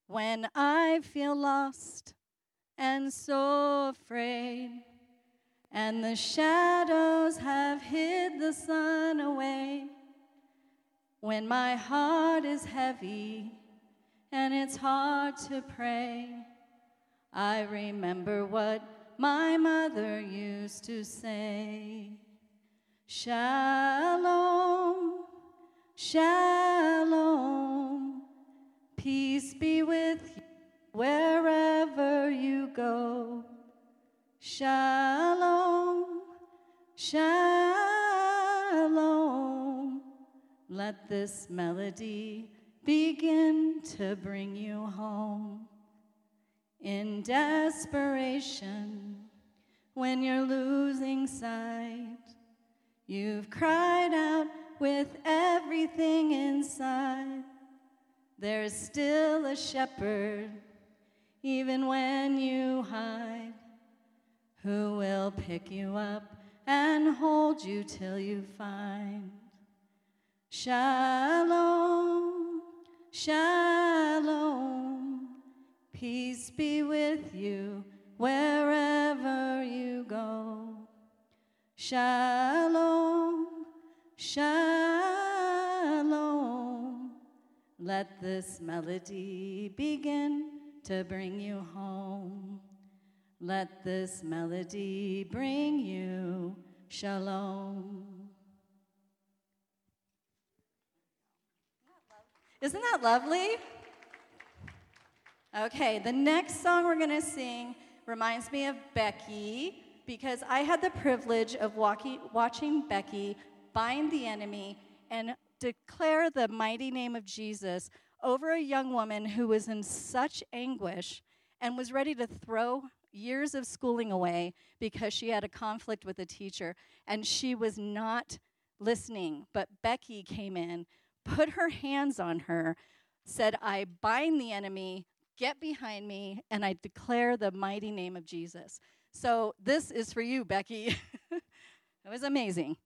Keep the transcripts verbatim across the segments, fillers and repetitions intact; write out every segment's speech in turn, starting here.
When I feel lost and so afraid, and the shadows have hid the sun away, when my heart is heavy and it's hard to pray, I remember what my mother used to say. Shalom, shalom, peace be with you wherever you go. Shalom, shalom, let this melody begin to bring you home. In desperation, when you're losing sight, you've cried out with everything inside. There's still a shepherd, even when you hide, who will pick you up and hold you till you find. Shalom, shalom, peace be with you wherever you go. Shalom, shalom, let this melody begin to bring you home. Let this melody bring you shalom. Isn't that lovely? Okay, the next song we're going to sing reminds me of Becky, because I had the privilege of walking, watching Becky bind the enemy and declare the mighty name of Jesus over a young woman who was in such anguish and was ready to throw years of schooling away because she had a conflict with a teacher, and she was not listening. But Becky came in, put her hands on her, said, I bind the enemy, get behind me, and I declare the mighty name of Jesus. So this is for you, Becky. It was amazing.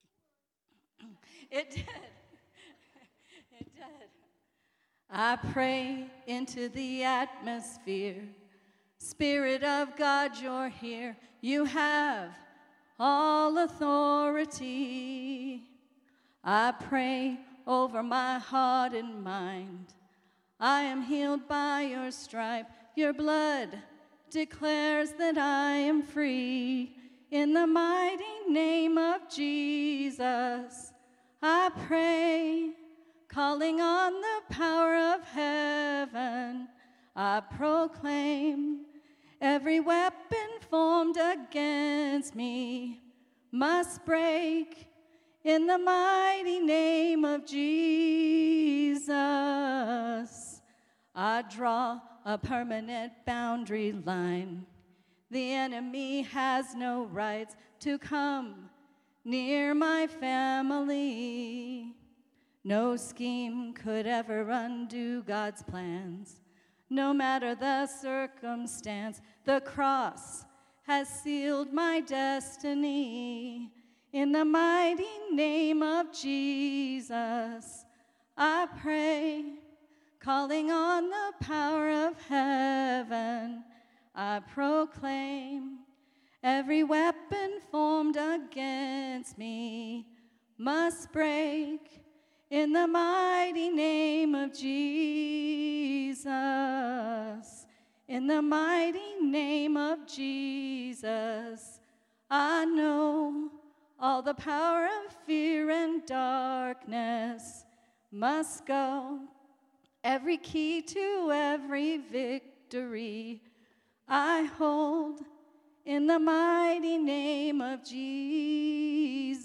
It did. It did. I pray into the atmosphere. Spirit of God, you're here. You have all authority. I pray over my heart and mind. I am healed by your stripe. Your blood declares that I am free. In the mighty name of Jesus, I pray, calling on the power of heaven, I proclaim every weapon formed against me must break in the mighty name of Jesus. I draw a permanent boundary line. The enemy has no rights to come near my family. No scheme could ever undo God's plans. No matter the circumstance, the cross has sealed my destiny. In the mighty name of Jesus, I pray, calling on the power of heaven, I proclaim every weapon formed against me must break in the mighty name of Jesus. In the mighty name of Jesus, I know all the power of fear and darkness must go. Every key to every victory I hold in the mighty name of Jesus.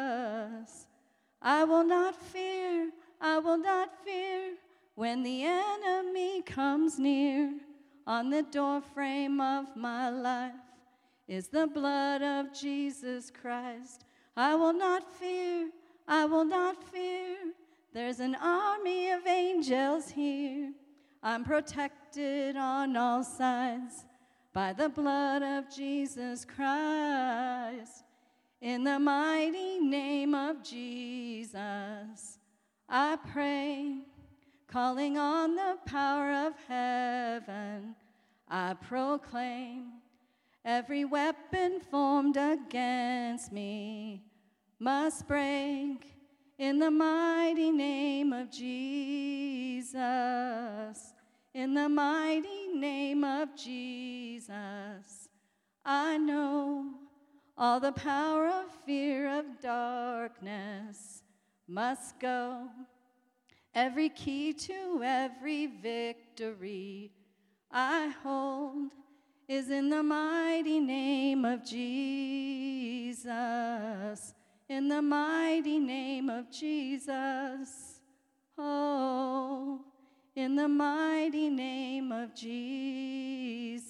I will not fear, I will not fear when the enemy comes near. On the doorframe of my life is the blood of Jesus Christ. I will not fear, I will not fear. There's an army of angels here. I'm protected on all sides by the blood of Jesus Christ. In the mighty name of Jesus, I pray, calling on the power of heaven, I proclaim every weapon formed against me must break in the mighty name of Jesus. In the mighty name of Jesus, I know all the power of fear of darkness must go. Every key to every victory I hold is in the mighty name of Jesus. In the mighty name of Jesus. Oh, in the mighty name of Jesus.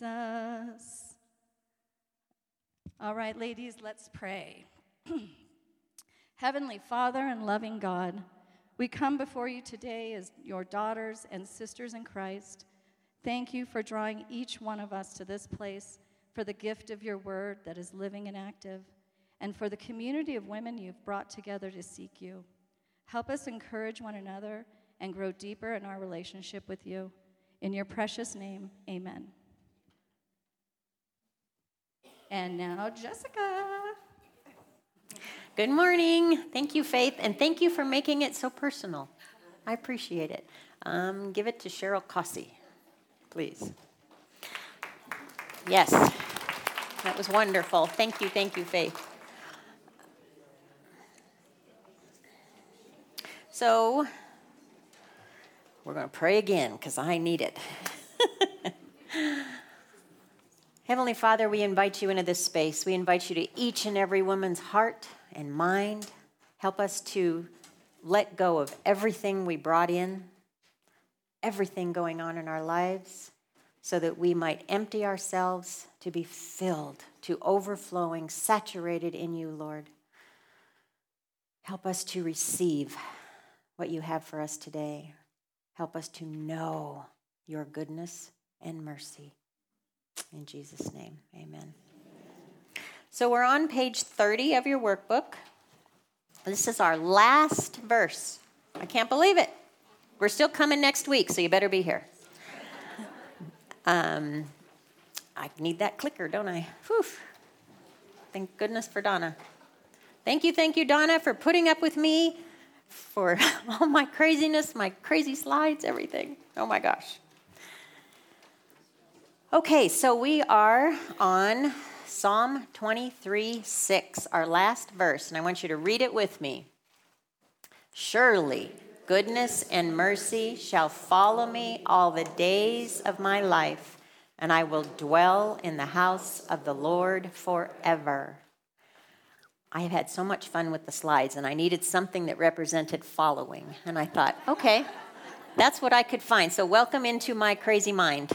All right, ladies, let's pray. Heavenly Father and loving God, we come before you today as your daughters and sisters in Christ. Thank you for drawing each one of us to this place, for the gift of your word that is living and active, and for the community of women you've brought together to seek you. Help us encourage one another and grow deeper in our relationship with you. In your precious name, amen. And now, Jessica. Good morning. Thank you, Faith, and thank you for making it so personal. I appreciate it. Um, give it to Cheryl Cossey, please. Yes, that was wonderful. Thank you, thank you, Faith. So, we're going to pray again because I need it. Heavenly Father, we invite you into this space. We invite you to each and every woman's heart and mind. Help us to let go of everything we brought in, everything going on in our lives, so that we might empty ourselves to be filled, to overflowing, saturated in you, Lord. Help us to receive what you have for us today. Help us to know your goodness and mercy. In Jesus' name, amen. So we're on page thirty of your workbook. This is our last verse. I can't believe it. We're still coming next week, so you better be here. Um, I need that clicker, don't I? Whew. Thank goodness for Donna. Thank you, thank you, Donna, for putting up with me, for all my craziness, my crazy slides, everything. Oh, my gosh. Okay, so we are on Psalm twenty-three six, our last verse, and I want you to read it with me. Surely goodness and mercy shall follow me all the days of my life, and I will dwell in the house of the Lord forever. I have had so much fun with the slides, and I needed something that represented following, and I thought, okay, that's what I could find, so welcome into my crazy mind.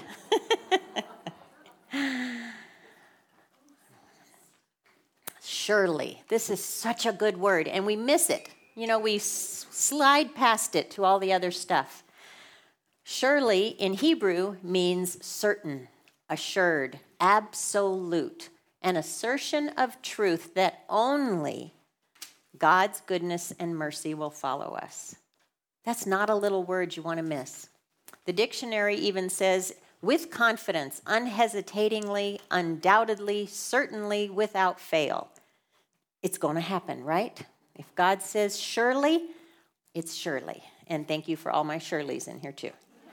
Surely. This is such a good word, and we miss it. You know, we s- slide past it to all the other stuff. Surely in Hebrew means certain, assured, absolute, an assertion of truth that only God's goodness and mercy will follow us. That's not a little word you want to miss. The dictionary even says, with confidence, unhesitatingly, undoubtedly, certainly, without fail. It's going to happen, right? If God says surely, it's surely. And thank you for all my Shirleys in here too.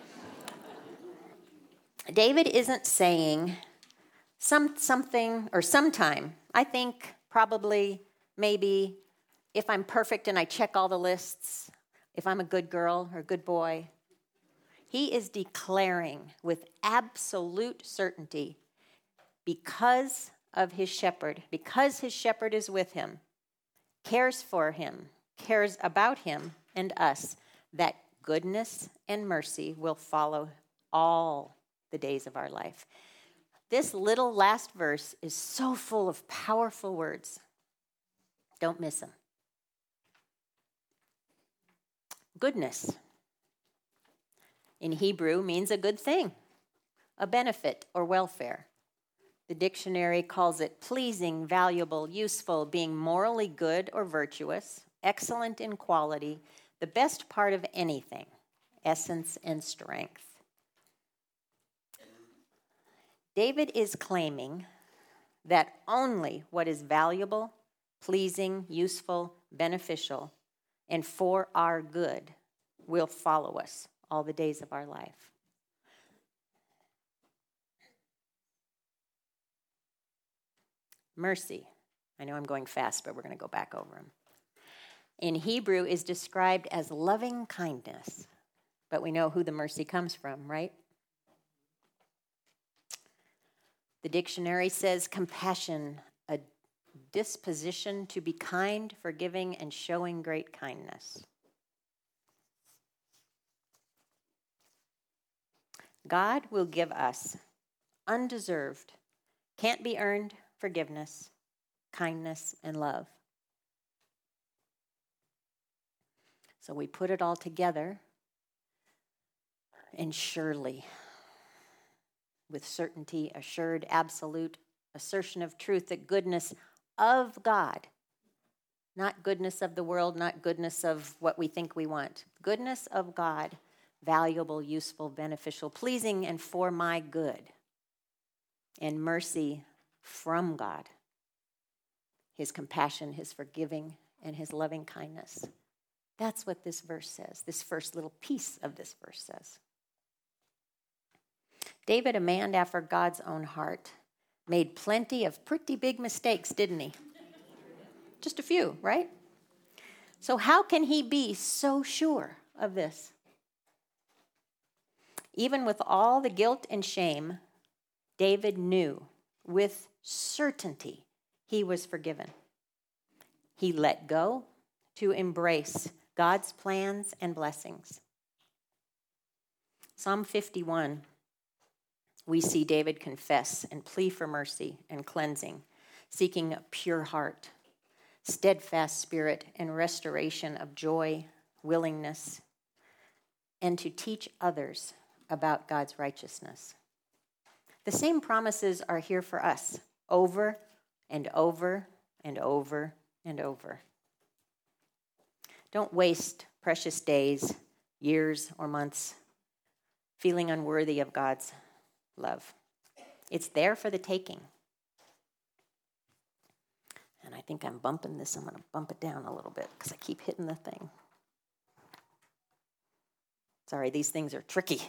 David isn't saying some something or sometime. I think probably, maybe, if I'm perfect and I check all the lists, if I'm a good girl or a good boy. He is declaring with absolute certainty, because of his shepherd, because his shepherd is with him, cares for him, cares about him and us, that goodness and mercy will follow all the days of our life. This little last verse is so full of powerful words. Don't miss them. Goodness in Hebrew means a good thing, a benefit or welfare. The dictionary calls it pleasing, valuable, useful, being morally good or virtuous, excellent in quality, the best part of anything, essence, and strength. David is claiming that only what is valuable, pleasing, useful, beneficial, and for our good will follow us all the days of our life. Mercy. I know I'm going fast, but we're going to go back over them. In Hebrew is described as loving kindness, but we know who the mercy comes from, right? The dictionary says compassion, a disposition to be kind, forgiving, and showing great kindness. God will give us undeserved, can't be earned forgiveness, kindness, and love. So we put it all together, and surely, with certainty, assured, absolute assertion of truth, that goodness of God, not goodness of the world, not goodness of what we think we want, goodness of God, valuable, useful, beneficial, pleasing, and for my good, and mercy from God, his compassion, his forgiving, and his loving kindness. That's what this verse says, this first little piece of this verse says. David, a man after God's own heart, made plenty of pretty big mistakes, didn't he? Just a few, right? So how can he be so sure of this? Even with all the guilt and shame, David knew with certainty he was forgiven. He let go to embrace God's plans and blessings. Psalm fifty-one, we see David confess and plea for mercy and cleansing, seeking a pure heart, steadfast spirit, and restoration of joy, willingness, and to teach others about God's righteousness. The same promises are here for us over and over and over and over. Don't waste precious days, years, or months feeling unworthy of God's love. It's there for the taking. And I think I'm bumping this. I'm going to bump it down a little bit because I keep hitting the thing. Sorry, these things are tricky.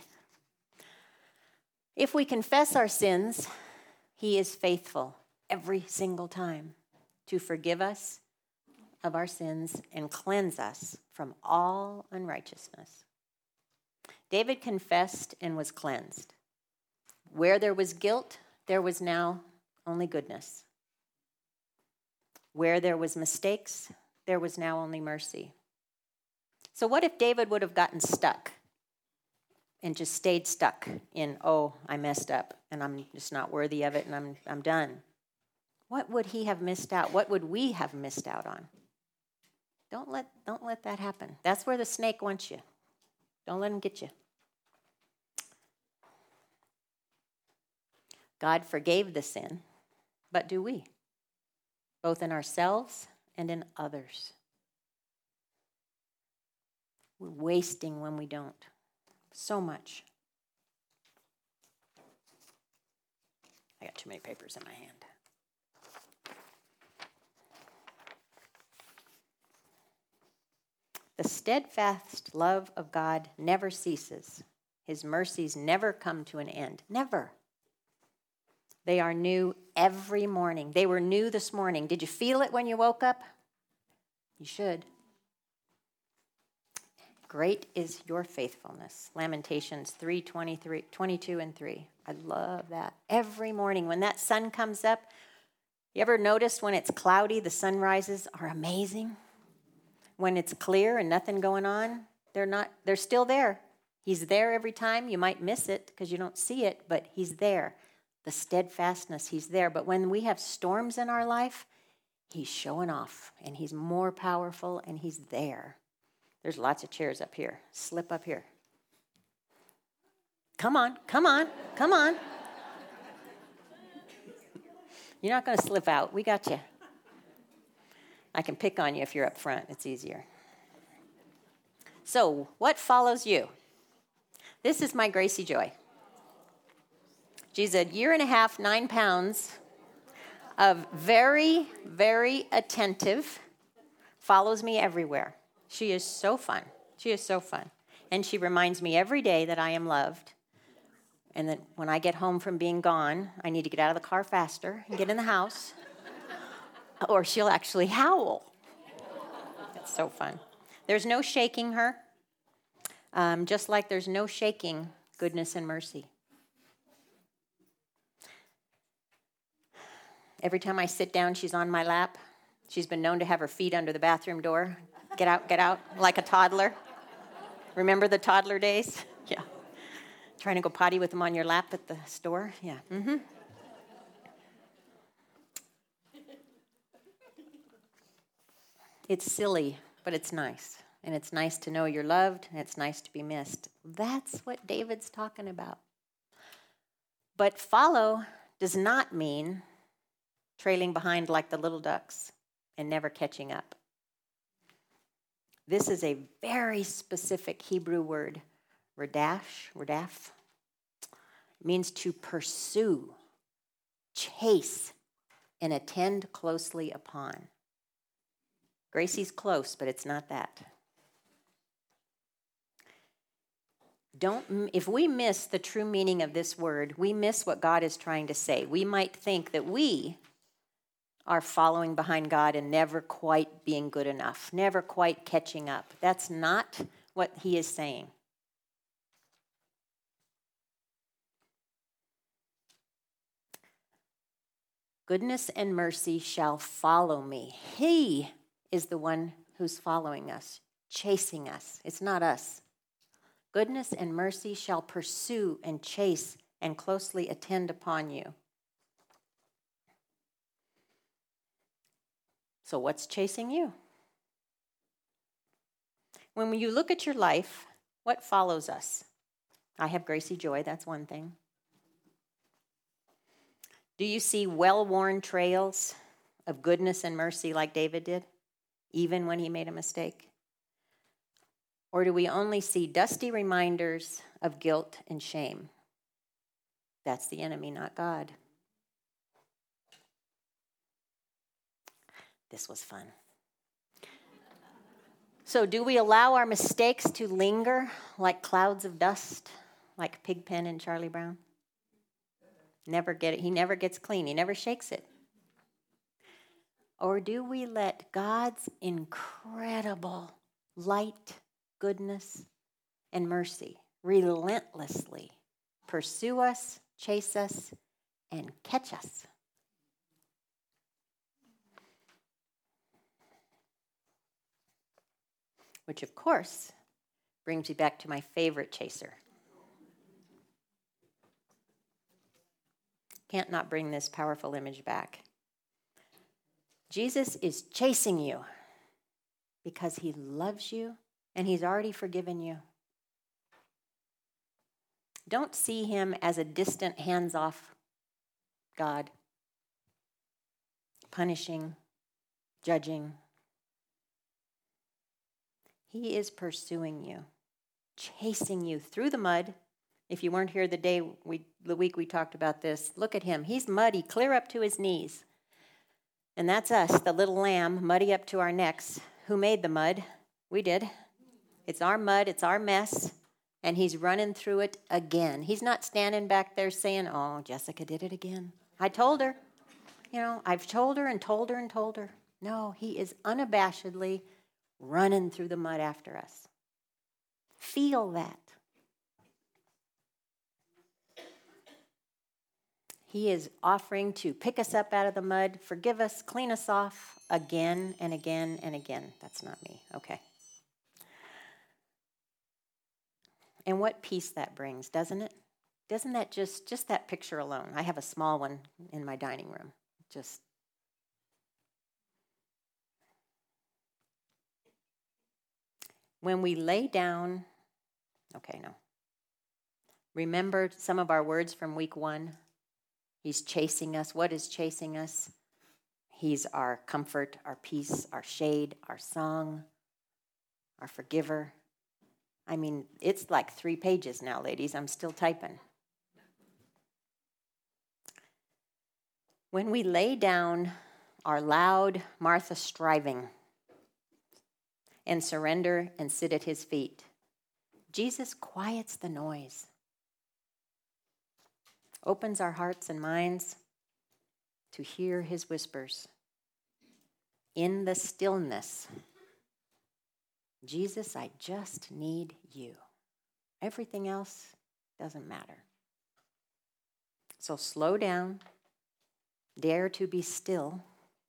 If we confess our sins, he is faithful every single time to forgive us of our sins and cleanse us from all unrighteousness. David confessed and was cleansed. Where there was guilt, there was now only goodness. Where there was mistakes, there was now only mercy. So what if David would have gotten stuck and just stayed stuck in, oh, I messed up and I'm just not worthy of it and I'm I'm done? What would he have missed out? What would we have missed out on? Don't let don't let that happen. That's where the snake wants you. Don't let him get you. God forgave the sin, but do we? Both in ourselves and in others. We're wasting when we don't. So much. I got too many papers in my hand. The steadfast love of God never ceases. His mercies never come to an end. Never. They are new every morning. They were new this morning. Did you feel it when you woke up? You should. Great is your faithfulness. Lamentations three, twenty-three, twenty-two and three. I love that. Every morning when that sun comes up, you ever notice when it's cloudy, the sunrises are amazing? When it's clear and nothing going on, they're not, they're still there. He's there every time. You might miss it because you don't see it, but he's there. The steadfastness, he's there. But when we have storms in our life, he's showing off and he's more powerful and he's there. There's lots of chairs up here. Slip up here. Come on, come on, come on. You're not going to slip out. We got you. I can pick on you if you're up front. It's easier. So, what follows you? This is my Gracie Joy. She's a year and a half, nine pounds of very, very attentive, follows me everywhere. She is so fun. She is so fun. And she reminds me every day that I am loved. And that when I get home from being gone, I need to get out of the car faster and get in the house. Or she'll actually howl. It's so fun. There's no shaking her. Um, just like there's no shaking goodness and mercy. Every time I sit down, she's on my lap. She's been known to have her feet under the bathroom door. Get out, get out, like a toddler. Remember the toddler days? Yeah. Trying to go potty with them on your lap at the store? Yeah. Mm-hmm. It's silly, but it's nice. And it's nice to know you're loved, and it's nice to be missed. That's what David's talking about. But follow does not mean trailing behind like the little ducks and never catching up. This is a very specific Hebrew word, radash, radaf. It means to pursue, chase, and attend closely upon. Gracie's close, but it's not that. Don't, if we miss the true meaning of this word, we miss what God is trying to say. We might think that we are following behind God and never quite being good enough, never quite catching up. That's not what he is saying. Goodness and mercy shall follow me. He is the one who's following us, chasing us. It's not us. Goodness and mercy shall pursue and chase and closely attend upon you. So what's chasing you? When you look at your life, what follows us? I have Gracie Joy, that's one thing. Do you see well-worn trails of goodness and mercy like David did, even when he made a mistake? Or do we only see dusty reminders of guilt and shame? That's the enemy, not God. This was fun. So do we allow our mistakes to linger like clouds of dust, like Pigpen and Charlie Brown? Never get it. He never gets clean. He never shakes it. Or do we let God's incredible light, goodness, and mercy relentlessly pursue us, chase us, and catch us? Which, of course, brings me back to my favorite chaser. Can't not bring this powerful image back. Jesus is chasing you because he loves you and he's already forgiven you. Don't see him as a distant, hands-off God, punishing, judging. He is pursuing you, chasing you through the mud. If you weren't here the day we, the week we talked about this, look at him. He's muddy, clear up to his knees. And that's us, the little lamb, muddy up to our necks. Who made the mud? We did. It's our mud, it's our mess, and he's running through it again. He's not standing back there saying, oh, Jessica did it again. I told her. You know, I've told her and told her and told her. No, he is unabashedly running through the mud after us. Feel that. He is offering to pick us up out of the mud, forgive us, clean us off again and again and again. That's not me. Okay. And what peace that brings, doesn't it? Doesn't that just, just that picture alone? I have a small one in my dining room. Just. When we lay down, okay, no. Remember some of our words from week one? He's chasing us. What is chasing us? He's our comfort, our peace, our shade, our song, our forgiver. I mean, it's like three pages now, ladies. I'm still typing. When we lay down our loud Martha striving and surrender and sit at his feet, Jesus quiets the noise, opens our hearts and minds to hear his whispers. In the stillness, Jesus, I just need you. Everything else doesn't matter. So slow down, dare to be still,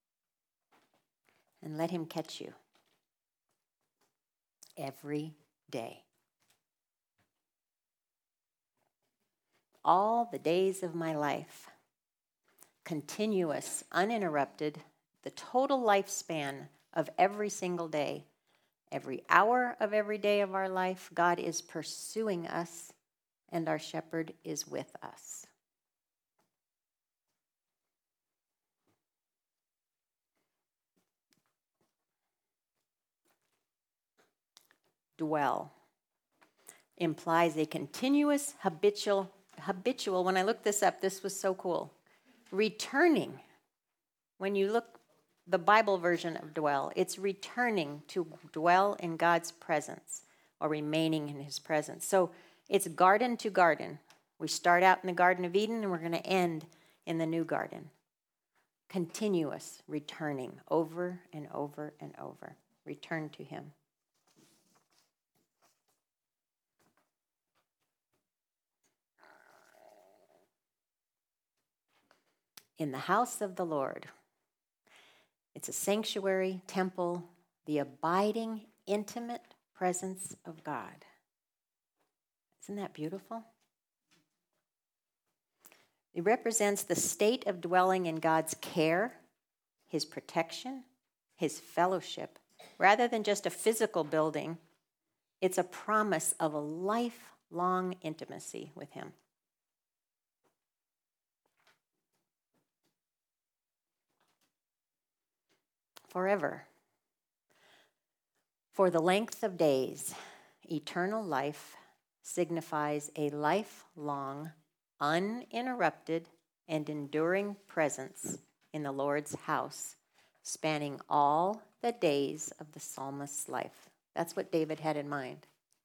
and let him catch you every day. All the days of my life, continuous, uninterrupted, the total lifespan of every single day, every hour of every day of our life, God is pursuing us, and our shepherd is with us. Dwell implies a continuous, habitual, habitual, when I looked this up, this was so cool, returning. When you look the Bible version of dwell, it's returning to dwell in God's presence or remaining in his presence. So it's garden to garden. We start out in the Garden of Eden and we're going to end in the new garden. Continuous returning over and over and over. Return to him. In the house of the Lord. It's a sanctuary, temple, the abiding, intimate presence of God. Isn't that beautiful? It represents the state of dwelling in God's care, his protection, his fellowship. Rather than just a physical building, it's a promise of a lifelong intimacy with him. Forever. For the length of days, eternal life signifies a lifelong, uninterrupted, and enduring presence in the Lord's house, spanning all the days of the psalmist's life. That's what David had in mind.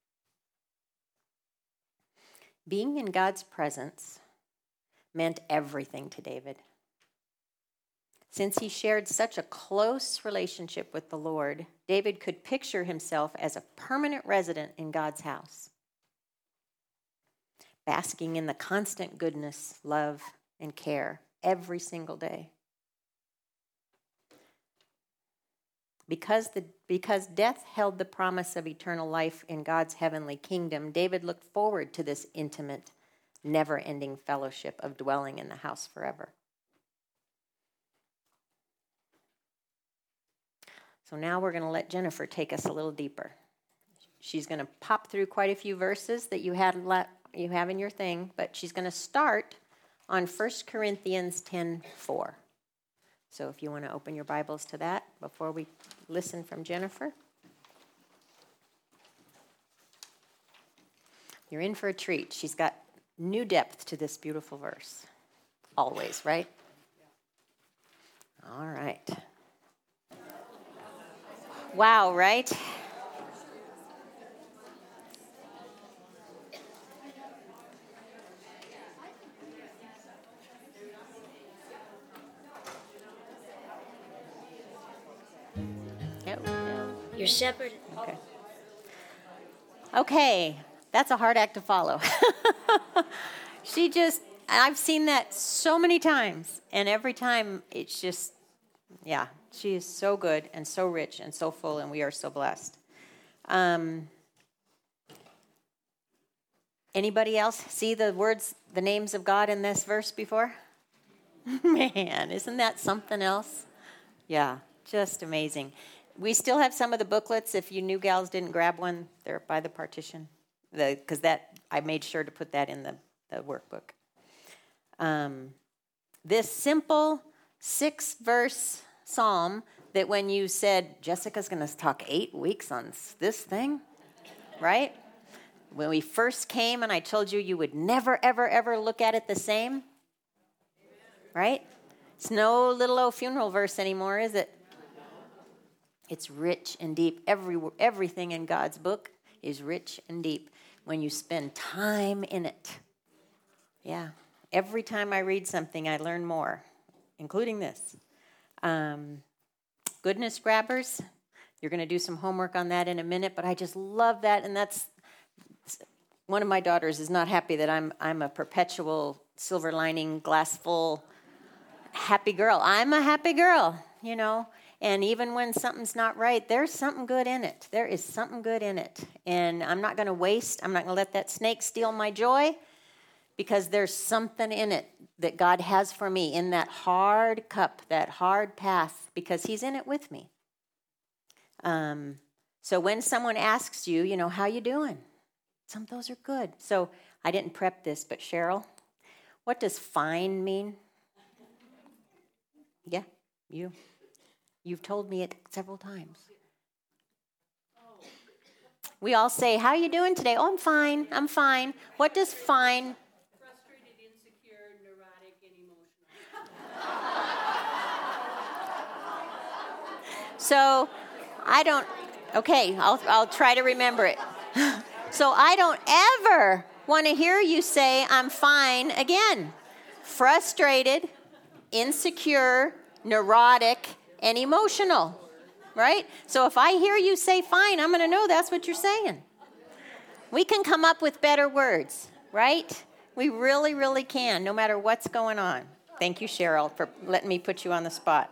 Being in God's presence meant everything to David. Since he shared such a close relationship with the Lord, David could picture himself as a permanent resident in God's house, basking in the constant goodness, love, and care every single day. Because, the, because death held the promise of eternal life in God's heavenly kingdom, David looked forward to this intimate, never-ending fellowship of dwelling in the house forever. So now we're going to let Jennifer take us a little deeper. She's going to pop through quite a few verses that you had let, you have in your thing, but she's going to start on First Corinthians ten four. So if you want to open your Bibles to that before we listen from Jennifer. You're in for a treat. She's got new depth to this beautiful verse. Always, right? All right. Wow, right? Yep. Your shepherd. Okay. Okay, that's a hard act to follow. She just, I've seen that so many times, and every time it's just, yeah, she is so good and so rich and so full, and we are so blessed. Um, anybody else see the words, the names of God in this verse before? Man, isn't that something else? Yeah, just amazing. We still have some of the booklets. If you new gals didn't grab one, they're by the partition. Because that I made sure to put that in the, the workbook. Um, this simple six-verse psalm that when you said, Jessica's going to talk eight weeks on this thing, right? when we first came and I told you you would never, ever, ever look at it the same? Right? It's no little old funeral verse anymore, is it? It's rich and deep. Every, everything in God's book is rich and deep when you spend time in it. Yeah. Every time I read something, I learn more, including this. Um, goodness grabbers. You're going to do some homework on that in a minute, but I just love that. And that's one of my daughters is not happy that I'm I'm a perpetual silver lining, glass full, happy girl. I'm a happy girl, you know. And even when something's not right, there's something good in it. There is something good in it. And I'm not going to waste, I'm not going to let that snake steal my joy, because there's something in it that God has for me in that hard cup, that hard path, because he's in it with me. Um, so when someone asks you, you know, how you doing? Some of those are good. So I didn't prep this, but Cheryl, what does fine mean? Yeah, you. You've told me it several times. We all say, how are you doing today? Oh, I'm fine. I'm fine. What does fine? Frustrated, insecure, neurotic, and emotional. So I don't, okay, I'll, I'll try to remember it. So I don't ever want to hear you say, I'm fine again. Frustrated, insecure, neurotic, and emotional, right? So if I hear you say fine, I'm going to know that's what you're saying. We can come up with better words, right? We really, really can, no matter what's going on. Thank you, Cheryl, for letting me put you on the spot.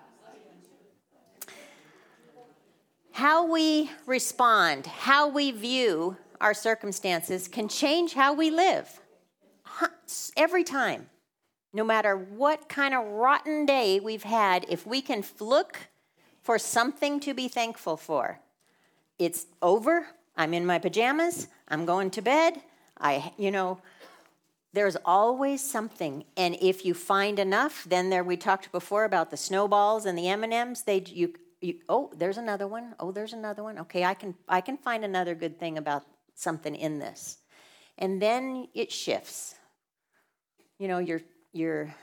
How we respond, how we view our circumstances can change how we live. Every time. No matter what kind of rotten day we've had, if we can look for something to be thankful for, it's over. I'm in my pajamas. I'm going to bed. I, you know, there's always something. And if you find enough, then there we talked before about the snowballs and the M and M's. They, you, you, oh, there's another one. Oh, there's another one. Okay, I can, I can find another good thing about something in this, and then it shifts. You know, you're. Your,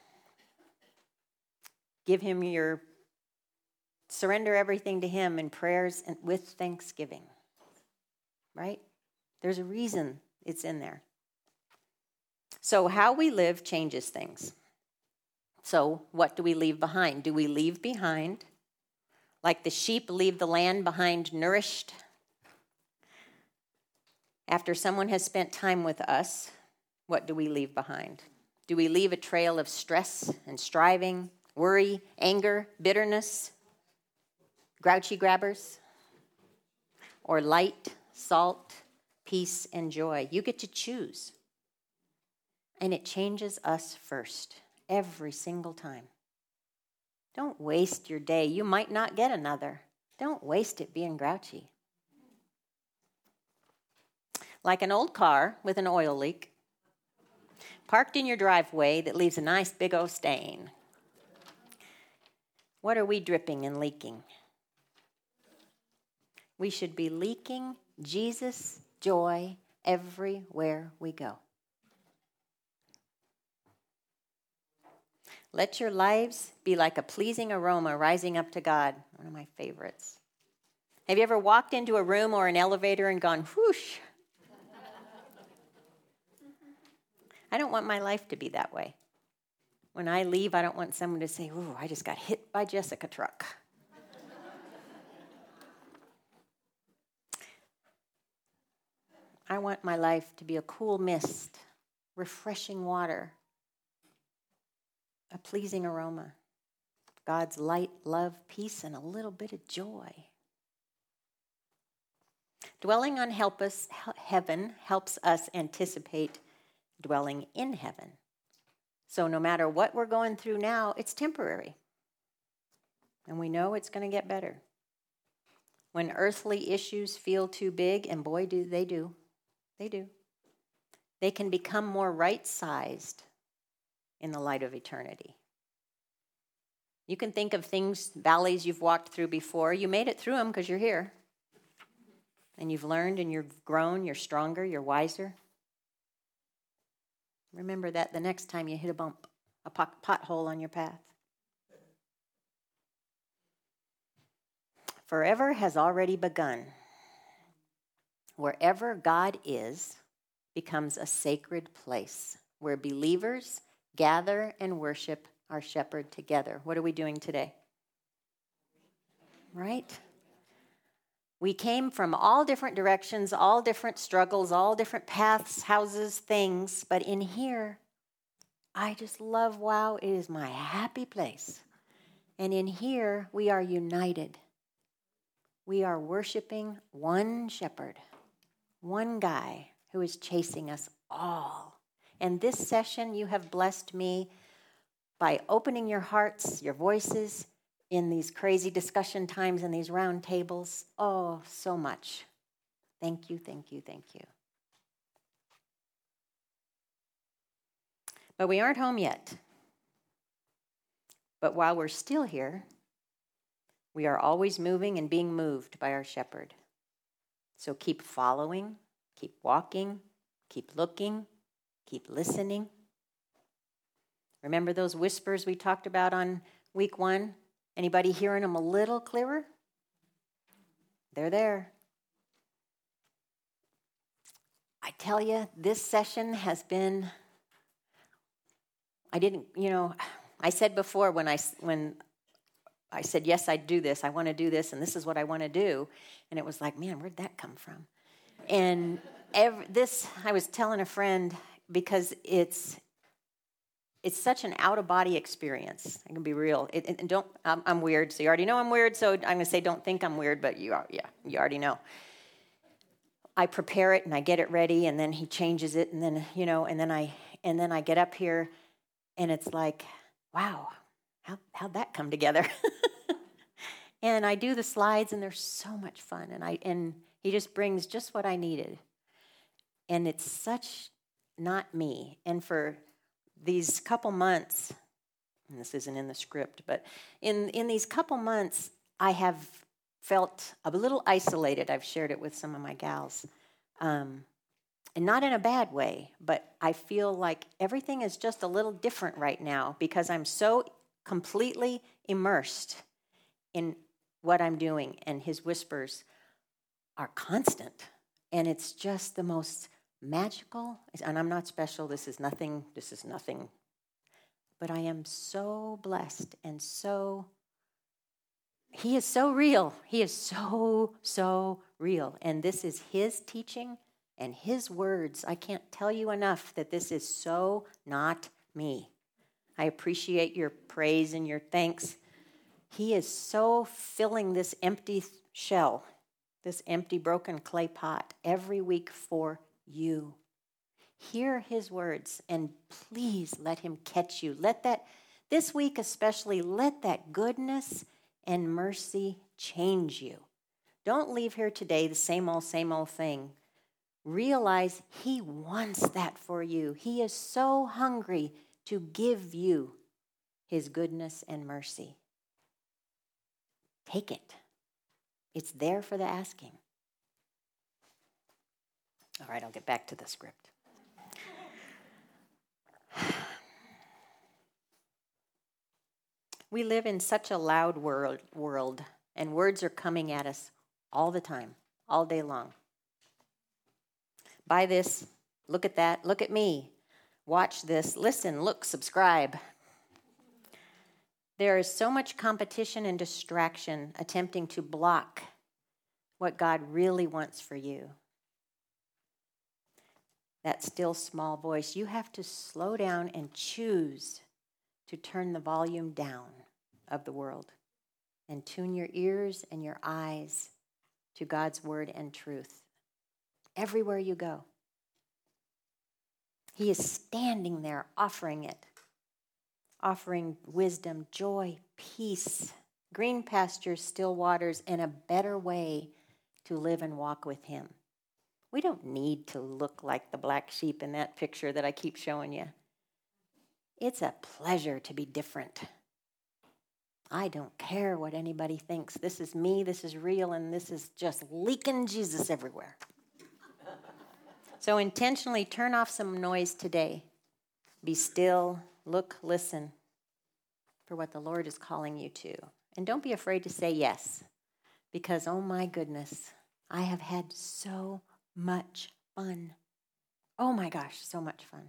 give him your, surrender everything to him in prayers and with thanksgiving, right? There's a reason it's in there. So how we live changes things. So what do we leave behind? Do we leave behind, like the sheep leave the land behind nourished? After someone has spent time with us, what do we leave behind? Do we leave a trail of stress and striving, worry, anger, bitterness, grouchy grabbers? Or light, salt, peace, and joy? You get to choose. And it changes us first, every single time. Don't waste your day. You might not get another. Don't waste it being grouchy. Like an old car with an oil leak, parked in your driveway that leaves a nice big old stain. What are we dripping and leaking? We should be leaking Jesus' joy everywhere we go. Let your lives be like a pleasing aroma rising up to God. One of my favorites. Have you ever walked into a room or an elevator and gone, whoosh? I don't want my life to be that way. When I leave, I don't want someone to say, ooh, I just got hit by Jessica truck. I want my life to be a cool mist, refreshing water, a pleasing aroma, God's light, love, peace, and a little bit of joy. Dwelling on help us, heaven helps us anticipate dwelling in heaven. So no matter what we're going through now, it's temporary. And we know it's going to get better. When earthly issues feel too big, and boy, do they do. They do. They can become more right-sized in the light of eternity. You can think of things, valleys you've walked through before. You made it through them because you're here. and you've learned and you've grown, you're stronger, you're wiser. Remember that the next time you hit a bump, a pot, pothole on your path. Forever has already begun. Wherever God is becomes a sacred place where believers gather and worship our shepherd together. What are we doing today? Right? We came from all different directions, all different struggles, all different paths, houses, things. But in here, I just love, wow, it is my happy place. And in here, we are united. We are worshiping one shepherd, one guy who is chasing us all. And this session, you have blessed me by opening your hearts, your voices, in these crazy discussion times and these round tables. Oh, so much. Thank you, thank you, thank you. But we aren't home yet. But while we're still here, we are always moving and being moved by our shepherd. So keep following, keep walking, keep looking, keep listening. Remember those whispers we talked about on week one? Anybody hearing them a little clearer? They're there. I tell you, this session has been, I didn't, you know, I said before when I, when I said, yes, I do this, I want to do this, and this is what I want to do. And it was like, man, where'd that come from? And every, this, I was telling a friend, because it's, It's such an out-of-body experience. I can be real. It, it, don't. I'm, I'm weird, so you already know I'm weird. So I'm going to say, don't think I'm weird, but you are. Yeah, you already know. I prepare it and I get it ready, and then he changes it, and then you know, and then I and then I get up here, and it's like, wow, how how'd that come together? And I do the slides, and they're so much fun, and I and he just brings just what I needed, and it's such not me, and for these couple months, and this isn't in the script, but in, in these couple months, I have felt a little isolated. I've shared it with some of my gals. Um, and not in a bad way, but I feel like everything is just a little different right now because I'm so completely immersed in what I'm doing, and his whispers are constant. And it's just the most magical, and I'm not special, this is nothing, this is nothing, but I am so blessed and so, he is so real, he is so, so real, and this is his teaching and his words. I can't tell you enough that this is so not me. I appreciate your praise and your thanks. He is so filling this empty shell, this empty broken clay pot every week for you. Hear his words and please let him catch you. Let that, this week especially, let that goodness and mercy change you. Don't leave here today the same old, same old thing. Realize he wants that for you. He is so hungry to give you his goodness and mercy. Take it. It's there for the asking. All right, I'll get back to the script. We live in such a loud world, world, and words are coming at us all the time, all day long. Buy this, look at that, look at me, watch this, listen, look, subscribe. There is so much competition and distraction attempting to block what God really wants for you. That still small voice, you have to slow down and choose to turn the volume down of the world and tune your ears and your eyes to God's word and truth everywhere you go. He is standing there offering it, offering wisdom, joy, peace, green pastures, still waters, and a better way to live and walk with him. We don't need to look like the black sheep in that picture that I keep showing you. It's a pleasure to be different. I don't care what anybody thinks. This is me, this is real, and this is just leaking Jesus everywhere. So intentionally turn off some noise today. Be still, look, listen for what the Lord is calling you to. And don't be afraid to say yes, because, oh my goodness, I have had so much fun. Oh my gosh, so much fun.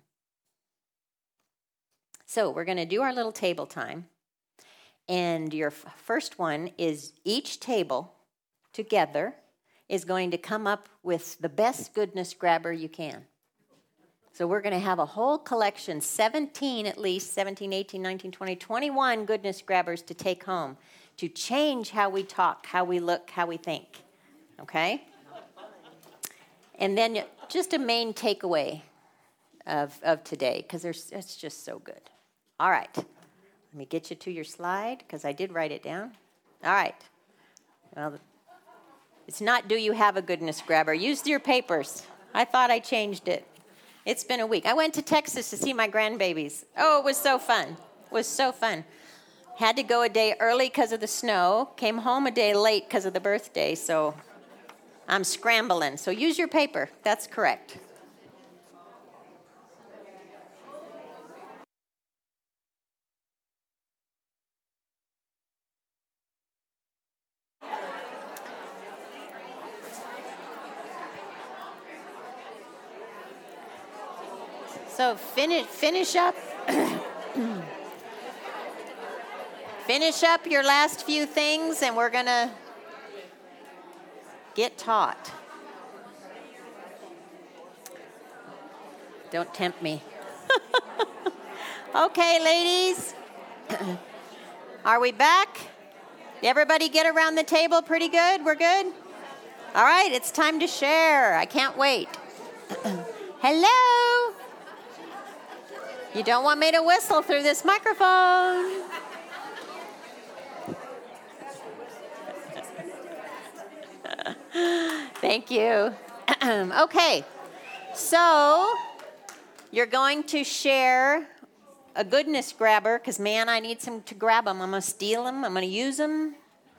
So we're going to do our little table time. And your f- first one is each table together is going to come up with the best goodness grabber you can. So we're going to have a whole collection, seventeen at least, seventeen, eighteen, nineteen, twenty, twenty-one goodness grabbers to take home, to change how we talk, how we look, how we think. Okay? And then just a main takeaway of, of today, because it's just so good. All right. Let me get you to your slide, because I did write it down. All right. Well, it's not do you have a goodness grabber. Use your papers. I thought I changed it. It's been a week. I went to Texas to see my grandbabies. Oh, it was so fun. It was so fun. Had to go a day early because of the snow. Came home a day late because of the birthday, so I'm scrambling. So use your paper. That's correct. So finish finish up finish up your last few things, and we're going to get taught. Don't tempt me. Okay, ladies. Are we back? Everybody get around the table pretty good? We're good? All right, it's time to share. I can't wait. Hello. You don't want me to whistle through this microphone. Thank you. Okay, so you're going to share a goodness grabber, because, man, I need some to grab them. I'm going to steal them. I'm going to use them.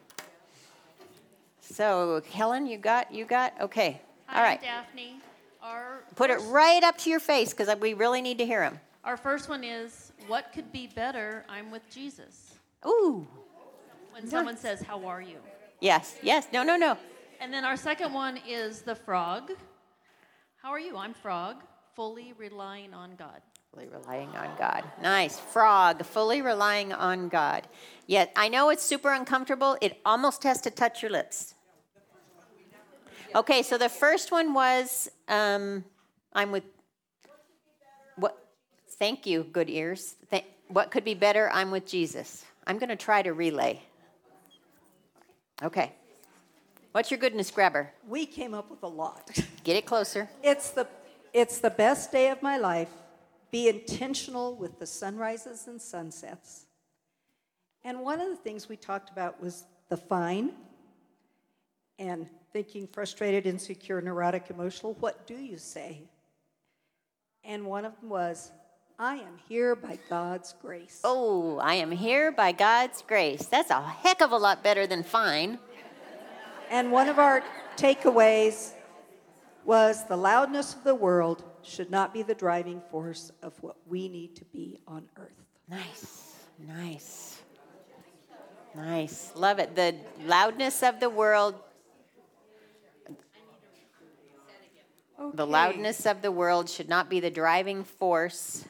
So, Helen, you got, you got? Okay. Hi, All right. I'm Daphne. Our Put it first, right up to your face, because we really need to hear them. Our first one is, what could be better? I'm with Jesus. Ooh. When someone says, how are you? Yes, yes. No, no, no. And then our second one is the frog. How are you? I'm Frog, fully relying on God. Fully relying on God. Nice. Frog, fully relying on God. Yet, I know it's super uncomfortable. It almost has to touch your lips. Okay, so the first one was, um, I'm with, what? Thank you, good ears. Th- what could be better? I'm with Jesus. I'm going to try to relay. Okay. What's your goodness grabber? We came up with a lot. Get it closer. It's the, it's the best day of my life. Be intentional with the sunrises and sunsets. And one of the things we talked about was the fine and thinking frustrated, insecure, neurotic, emotional. What do you say? And one of them was, I am here by God's grace. Oh, I am here by God's grace. That's a heck of a lot better than fine. And one of our takeaways was the loudness of the world should not be the driving force of what we need to be on earth. Nice, nice, nice. Love it. The loudness of the world, Okay. the loudness of the world should not be the driving force.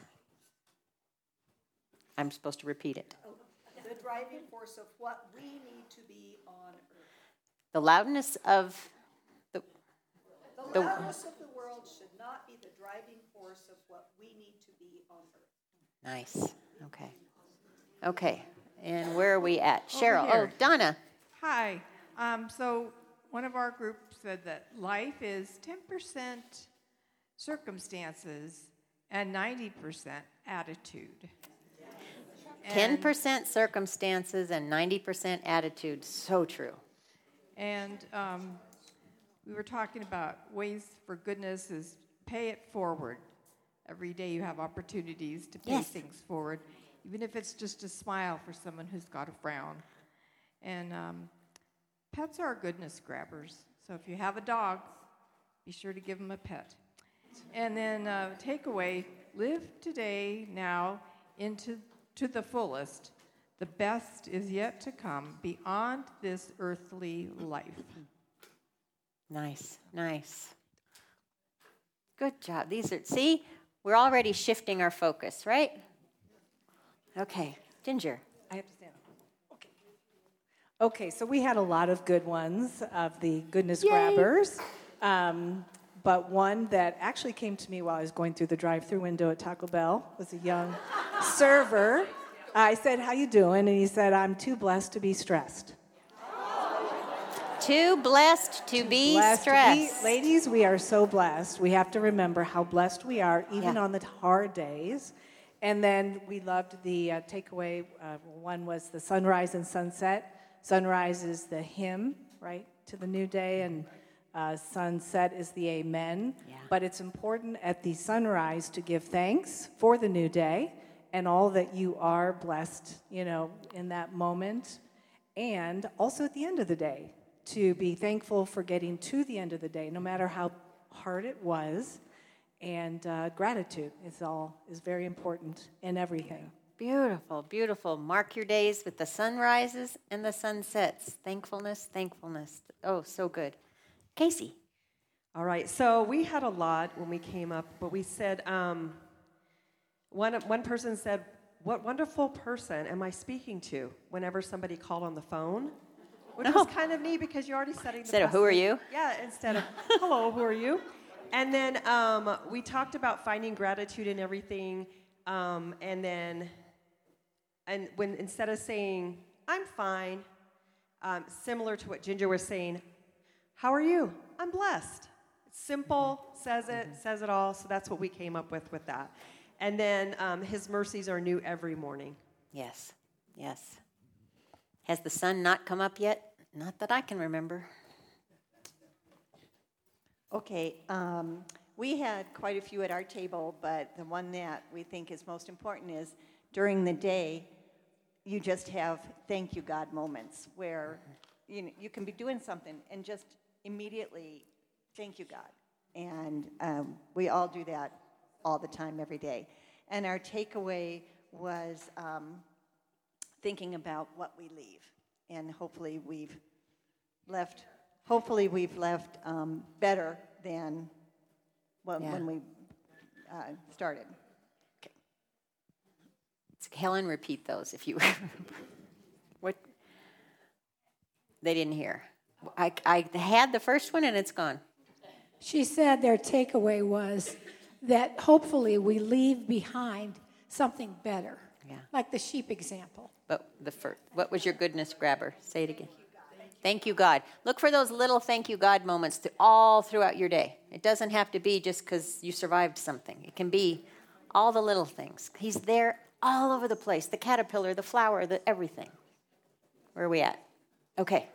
I'm supposed to repeat it. The driving force of what we need to be on earth. The loudness of the... The loudness of the world should not be the driving force of what we need to be on earth. Nice. Okay. Okay. And where are we at? Cheryl. Oh, here. Donna. Hi. Um, so one of our groups said that life is ten percent circumstances and ninety percent attitude. ten percent circumstances and ninety percent attitude. So true. And um, we were talking about ways for goodness is pay it forward. Every day you have opportunities to pay Yes. things forward. even if it's just a smile for someone who's got a frown. And um, pets are goodness grabbers. So if you have a dog, be sure to give them a pet. And then uh, takeaway, live today now into to the fullest. The best is yet to come beyond this earthly life. Nice, nice. Good job. These are, see, we're already shifting our focus, right? Okay, Ginger. I have to stand up. Okay. Okay, so we had a lot of good ones of the goodness Yay. grabbers. Um, but one that actually came to me while I was going through the drive-through window at Taco Bell was a young server. I said, "How you doing?" And he said, "I'm too blessed to be stressed." Too blessed to be Blessed. stressed. We, ladies, we are so blessed. We have to remember how blessed we are, even Yeah. on the hard days. And then we loved the uh, takeaway. Uh, one was the sunrise and sunset. Sunrise is the hymn, right, to the new day, and uh, sunset is the amen. Yeah. But it's important at the sunrise to give thanks for the new day and all that you are blessed, you know, in that moment. And also at the end of the day, to be thankful for getting to the end of the day, no matter how hard it was. And uh, gratitude is all is very important in everything. Beautiful, beautiful. Mark your days with the sunrises and the sunsets. Thankfulness, thankfulness. Oh, so good. Casey. All right, so we had a lot when we came up, but we said, um, one, one person said, "What wonderful person am I speaking to?" whenever somebody called on the phone, which Oh. was kind of neat because you're already setting the Instead of, "Who are precedent. you?" Yeah, instead of, "Hello, who are you?" And then um, we talked about finding gratitude in everything, um, and then, and when instead of saying, "I'm fine," um, similar to what Ginger was saying, "How are you?" "I'm blessed." It's simple, says it, says it all, so that's what we came up with with that. And then um, his mercies are new every morning. Yes, yes. Has the sun not come up yet? Not that I can remember. Okay, um, we had quite a few at our table, but the one that we think is most important is during the day, you just have thank you God moments where you know, you can be doing something and just immediately thank you God. And um, we all do that all the time, every day. And our takeaway was um, thinking about what we leave. And hopefully we've left, hopefully we've left um, better than when, Yeah. when we uh, started. Okay. Helen, repeat those if you remember. What? They didn't hear. I, I had the first one and it's gone. She said their takeaway was that hopefully we leave behind something better, Yeah. like the sheep example. But the first, what was your goodness grabber? Say it again. Thank you, God. Look for those little thank you, God moments to all throughout your day. It doesn't have to be just because you survived something. It can be all the little things. He's there all over the place. The caterpillar, the flower, the everything. Where are we at? Okay.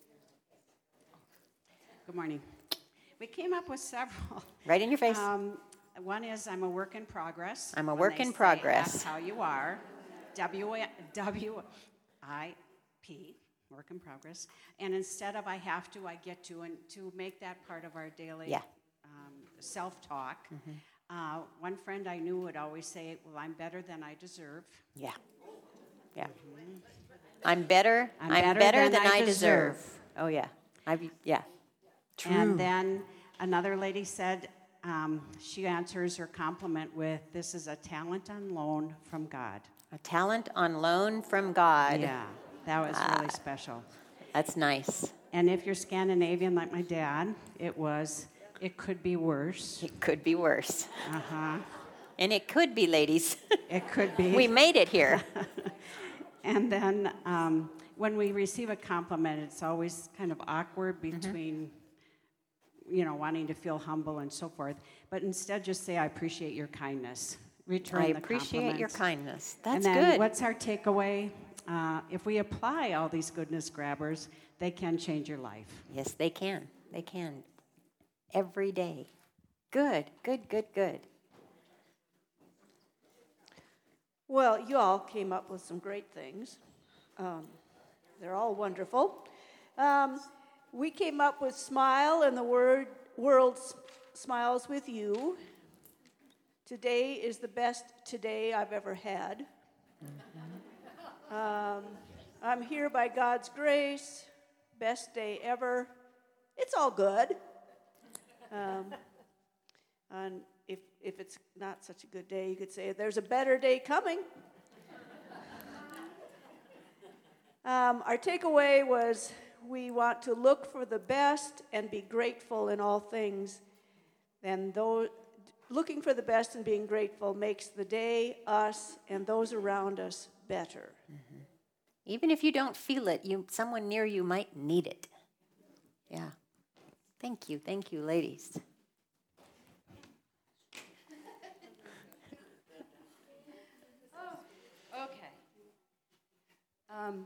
Good morning. We came up with several. Right in your face. Um, one is I'm a work in progress. I'm a When work they in say, progress. "Ask how you are. W W I P, work in progress. And instead of I have to, I get to, and to make that part of our daily Yeah. um, self-talk. Uh, one friend I knew would always say, well, I'm better than I deserve. Yeah. Yeah. I'm better. I'm I'm, better better, than than, I I deserve. deserve. Oh, yeah. I, yeah. True. And then another lady said, um, she answers her compliment with, this is a talent on loan from God. A talent on loan from God. Yeah, that was really special. That's nice. And if you're Scandinavian like my dad, it was, it could be worse. It could be worse. Uh-huh. And it could be, ladies. It could be. We made it here. And then um, when we receive a compliment, it's always kind of awkward between, you know, wanting to feel humble and so forth. But instead, just say, I appreciate your kindness. Return I the appreciate your compliment. kindness. That's and then good. What's our takeaway? Uh, if we apply all these goodness grabbers, they can change your life. Yes, they can. They can. Every day. Good, good, good, good. Well, you all came up with some great things. Um, they're all wonderful. Um, we came up with smile, and the word world s- smiles with you. Today is the best today I've ever had. Um, I'm here by God's grace. Best day ever. It's all good. Um, and if if it's not such a good day, you could say there's a better day coming. Um, our takeaway was we want to look for the best and be grateful in all things. And though looking for the best and being grateful makes the day, us, and those around us better. Mm-hmm. Even if you don't feel it, you someone near you might need it. Yeah. Thank you. Thank you, ladies. Oh, okay. Um,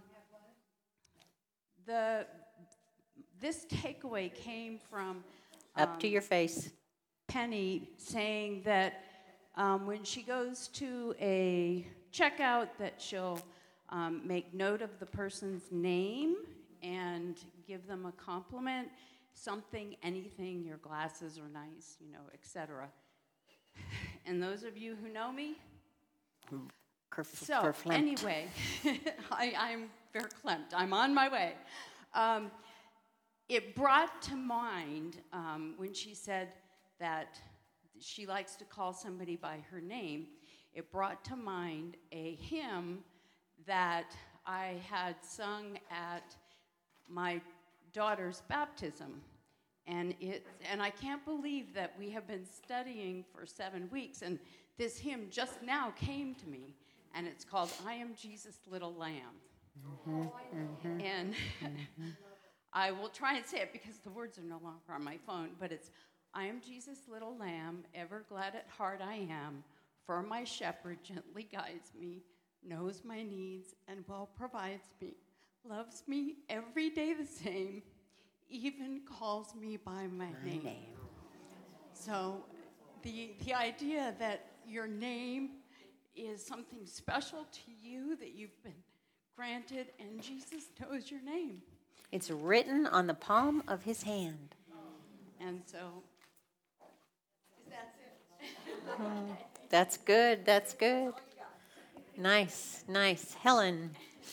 the this takeaway came from um, Up to your face. Penny saying that um, when she goes to a checkout, that she'll um, make note of the person's name and give them a compliment, something, anything. Your glasses are nice, you know, et cetera. And those of you who know me. Kerf- So, verklempt. anyway, I, I'm verklempt. I'm on my way. Um, it brought to mind um, when she said that she likes to call somebody by her name, it brought to mind a hymn that I had sung at my daughter's baptism. And it, and I can't believe that we have been studying for seven weeks, and this hymn just now came to me. And it's called I Am Jesus' Little Lamb. Mm-hmm, mm-hmm, and mm-hmm. I will try and say it because the words are no longer on my phone, but it's I am Jesus' little lamb, ever glad at heart I am, for my shepherd gently guides me, knows my needs, and well provides me, loves me every day the same, even calls me by my, My name. name. So the the idea that your name is something special to you, that you've been granted, and Jesus knows your name. It's written on the palm of his hand. And so, that's it. Oh, that's good. That's good. Nice, nice. Helen.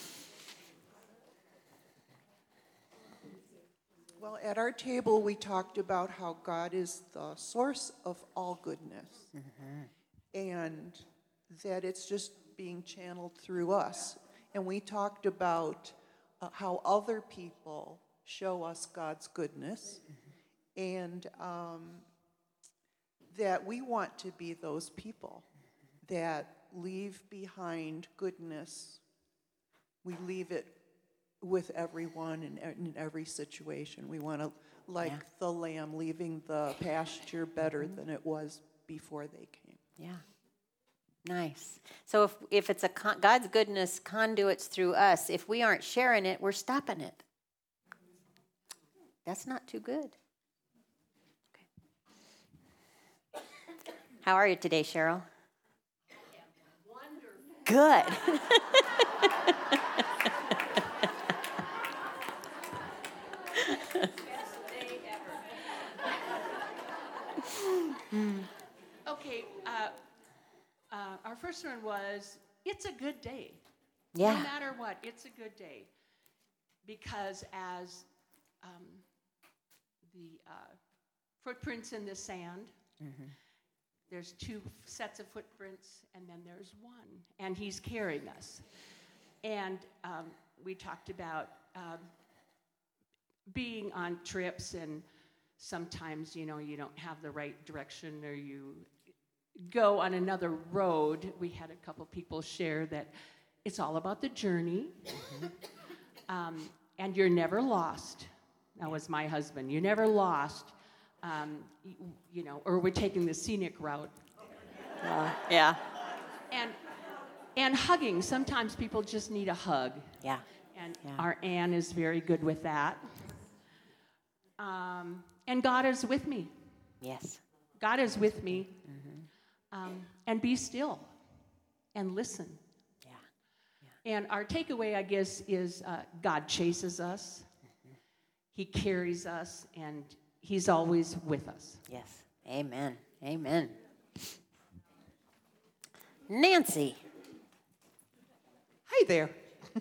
Well, at our table, we talked about how God is the source of all goodness. Mm-hmm. And that it's just being channeled through us. And we talked about uh, how other people show us God's goodness, mm-hmm. and um, that we want to be those people that leave behind goodness. We leave it with everyone in, in every situation. We want to, like yeah. the lamb leaving the pasture better mm-hmm. than it was before they came. Yeah. Nice. So if if it's a con- God's goodness conduits through us, if we aren't sharing it, we're stopping it. That's not too good. Okay. How are you today, Cheryl? Wonderful. Good. Okay. Uh, Uh, our first one was, it's a good day. Yeah. No matter what, it's a good day. Because as um, the uh, footprints in the sand, mm-hmm. there's two sets of footprints, and then there's one. And he's carrying us. And um, we talked about um, being on trips, and sometimes, you know, you don't have the right direction, or you go on another road. We had a couple people share that it's all about the journey, mm-hmm. um, and you're never lost. That was my husband. You're never lost, um, you, you know, or we're taking the scenic route. Uh, yeah. And and hugging. Sometimes people just need a hug. Yeah. And yeah. our Ann is very good with that. Um, and God is with me. Yes. God is with me. Mm-hmm. Um, and be still and listen And our takeaway, I guess, is uh, God chases us. He carries us, and he's always with us. Yes. Amen. Amen. Nancy. Hi there.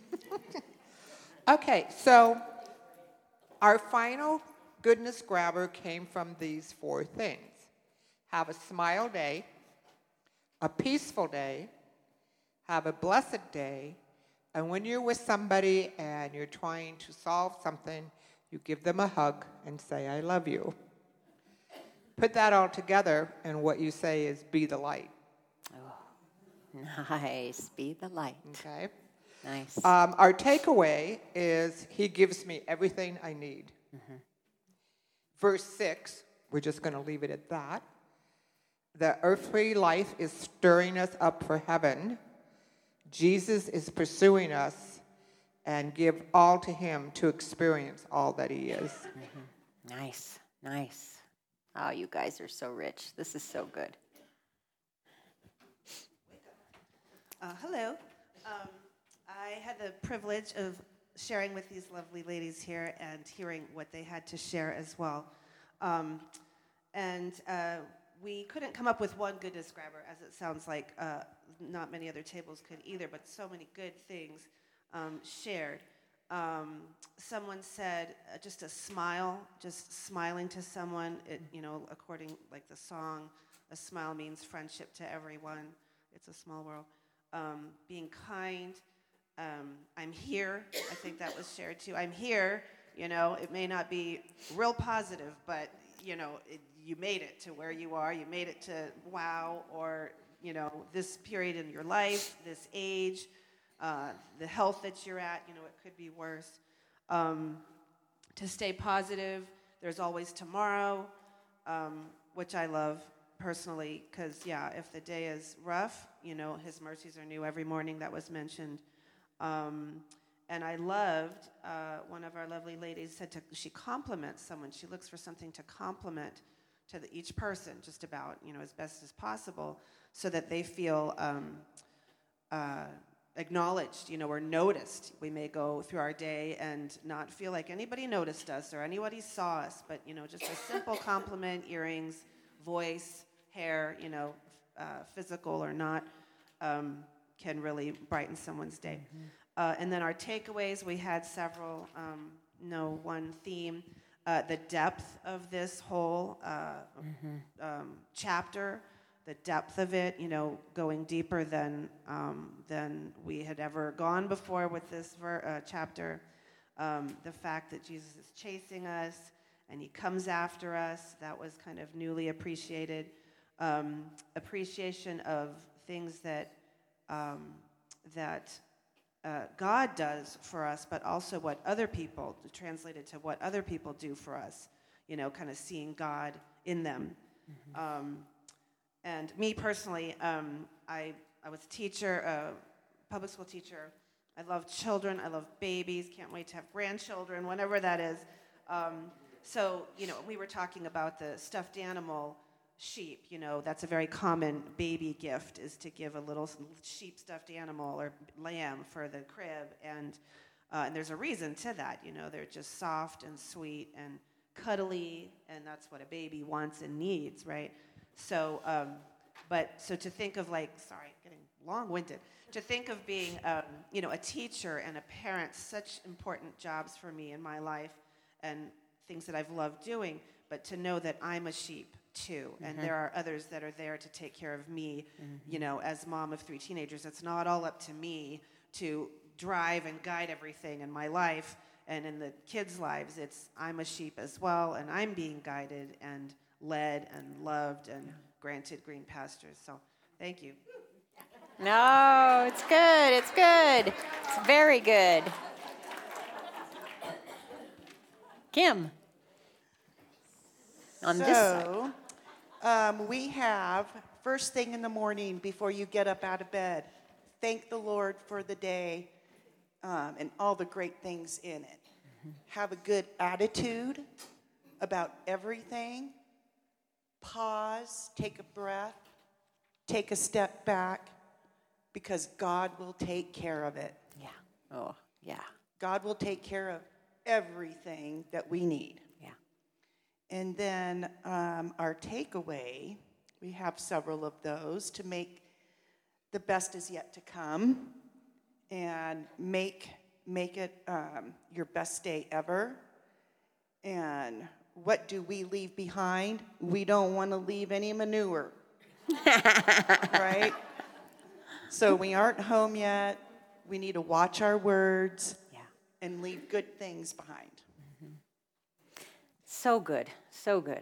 Okay, so our final goodness grabber came from these four things. Have a smile day, a peaceful day, have a blessed day, and when you're with somebody and you're trying to solve something, you give them a hug and say, I love you. Put that all together, and what you say is, be the light. Oh, nice. Be the light. Okay. Nice. Um, our takeaway is, he gives me everything I need. Mm-hmm. Verse six, we're just going to leave it at that. The earthly life is stirring us up for heaven. Jesus is pursuing us, and give all to him to experience all that he is. Mm-hmm. Nice, nice. Oh, you guys are so rich. This is so good. Uh, hello. Um, I had the privilege of sharing with these lovely ladies here and hearing what they had to share as well. Um, and uh, we couldn't come up with one goodness grabber, as it sounds like uh, not many other tables could either, but so many good things um, shared. Um, someone said uh, just a smile, just smiling to someone, it, you know, according, like the song, a smile means friendship to everyone. It's a small world. Um, being kind. Um, I'm here. I think that was shared too. I'm here. You know, it may not be real positive, but, you know, it, you made it to where you are. You made it to wow, or, you know, this period in your life, this age, uh, the health that you're at, you know, it could be worse. Um, to stay positive, there's always tomorrow, um, which I love personally, because, yeah, if the day is rough, you know, his mercies are new every morning. That was mentioned. Um, and I loved, uh, one of our lovely ladies said to, she compliments someone. She looks for something to compliment to the, each person, just about, you know, as best as possible, so that they feel um, uh, acknowledged, you know, or noticed. We may go through our day and not feel like anybody noticed us or anybody saw us, but, you know, just a simple compliment, earrings, voice, hair, you know, uh, physical or not, um, can really brighten someone's day. Mm-hmm. Uh, and then our takeaways, we had several, um, no one theme. Uh, the depth of this whole uh, mm-hmm. um, chapter, the depth of it, you know, going deeper than um, than we had ever gone before with this ver- uh, chapter. Um, the fact that Jesus is chasing us and he comes after us, that was kind of newly appreciated. Um, appreciation of things that um, that uh, God does for us, but also what other people, translated to what other people do for us, you know, kind of seeing God in them. Mm-hmm. Um, and me personally, um, I, I was a teacher, a public school teacher. I love children. I love babies. Can't wait to have grandchildren, whenever that is. Um, so, you know, we were talking about the stuffed animal sheep. You know, that's a very common baby gift, is to give a little sheep stuffed animal or lamb for the crib. And, uh, and there's a reason to that. You know, they're just soft and sweet and cuddly, and that's what a baby wants and needs, right? So, um, but, so to think of like, sorry, getting long-winded, to think of being, um, you know, a teacher and a parent, such important jobs for me in my life and things that I've loved doing, but to know that I'm a sheep too, mm-hmm. and there are others that are there to take care of me, mm-hmm. you know, as mom of three teenagers. It's not all up to me to drive and guide everything in my life and in the kids' lives. It's, I'm a sheep as well, and I'm being guided and led and loved and yeah. granted green pastures. So thank you. No, it's good. It's good. It's very good. Kim. On so, this side. Um, we have first thing in the morning before you get up out of bed, thank the Lord for the day um, and all the great things in it. Mm-hmm. Have a good attitude about everything. Pause, take a breath, take a step back, because God will take care of it. Oh, yeah. God will take care of everything that we need. Yeah. And then um, our takeaway, we have several of those to make the best is yet to come, and make make it um, your best day ever. And what do we leave behind? We don't want to leave any manure, right? So we aren't home yet. We need to watch our words, yeah, and leave good things behind. Mm-hmm. So good, so good.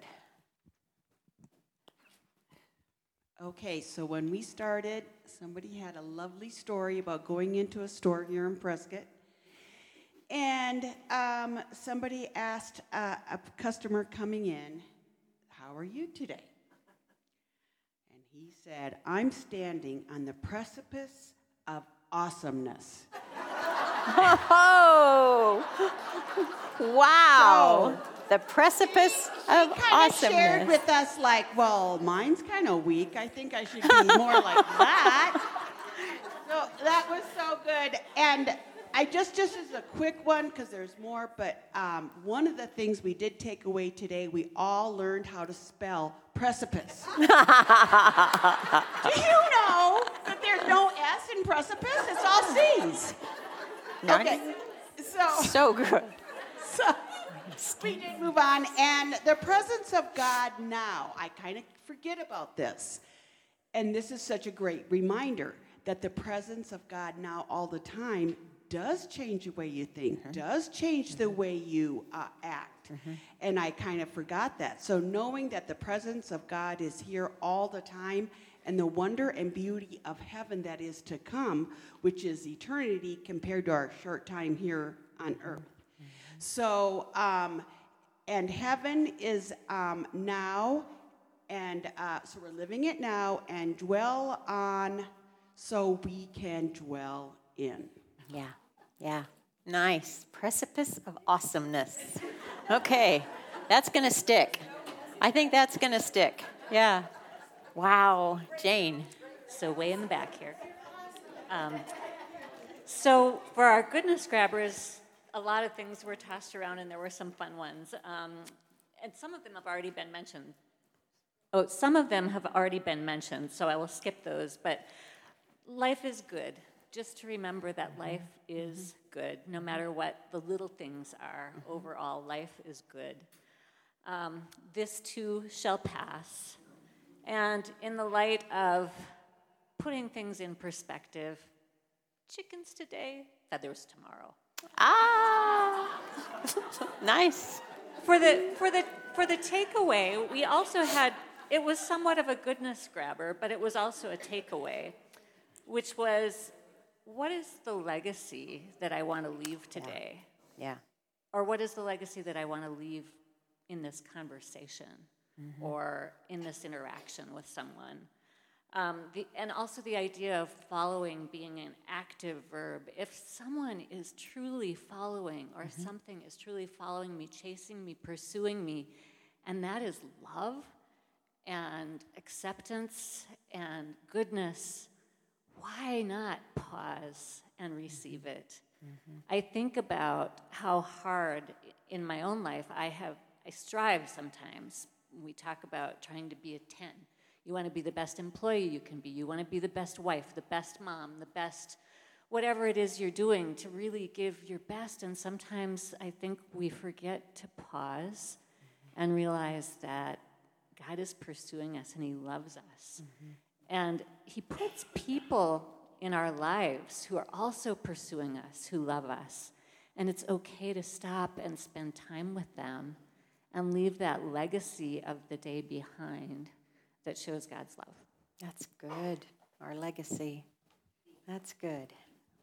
Okay, so when we started, somebody had a lovely story about going into a store here in Prescott. And um, somebody asked uh, a customer coming in, "How are you today?" And he said, "I'm standing on the precipice of awesomeness." Oh, wow. So, the precipice of he kind awesomeness. Of shared with us like, well, mine's kind of weak. I think I should be more like that. So that was so good. And I just, just as a quick one, because there's more, but um, one of the things we did take away today, we all learned how to spell precipice. Do you know that there's no S in precipice? It's all C's. Nice. Okay, so. So good. So we did move on. And the presence of God now, I kind of forget about this. And this is such a great reminder that the presence of God now all the time does change the way you think, mm-hmm. does change the way you uh, act. Mm-hmm. And I kind of forgot that. So knowing that the presence of God is here all the time, and the wonder and beauty of heaven that is to come, which is eternity compared to our short time here on earth. Mm-hmm. So, um, and heaven is um, now, and uh, so we're living it now, and dwell on so we can dwell in. Yeah, yeah. Nice. Precipice of awesomeness. Okay, that's going to stick. I think that's going to stick. Yeah. Wow. Jane. So way in the back here. Um, so for our goodness grabbers, a lot of things were tossed around, and there were some fun ones. Um, and some of them have already been mentioned. Oh, some of them have already been mentioned, so I will skip those. But life is good. Just to remember that life is good, no matter what the little things are. Mm-hmm. Overall, life is good. Um, this too shall pass. And in the light of putting things in perspective, chickens today, feathers tomorrow. Ah, nice. For the for the for the takeaway, we also had, it was somewhat of a goodness grabber, but it was also a takeaway, which was, what is the legacy that I want to leave today? Yeah. yeah. Or what is the legacy that I want to leave in this conversation, mm-hmm. or in this interaction with someone? Um, the, and also the idea of following being an active verb. If someone is truly following, or mm-hmm. something is truly following me, chasing me, pursuing me, and that is love and acceptance and goodness, why not pause and receive it? Mm-hmm. I think about how hard in my own life I have, I strive sometimes. We talk about trying to be a ten. You want to be the best employee you can be. You want to be the best wife, the best mom, the best whatever it is you're doing, to really give your best. And sometimes I think we forget to pause mm-hmm. and realize that God is pursuing us and he loves us. Mm-hmm. And he puts people in our lives who are also pursuing us, who love us. And it's okay to stop and spend time with them and leave that legacy of the day behind that shows God's love. That's good. Our legacy. That's good.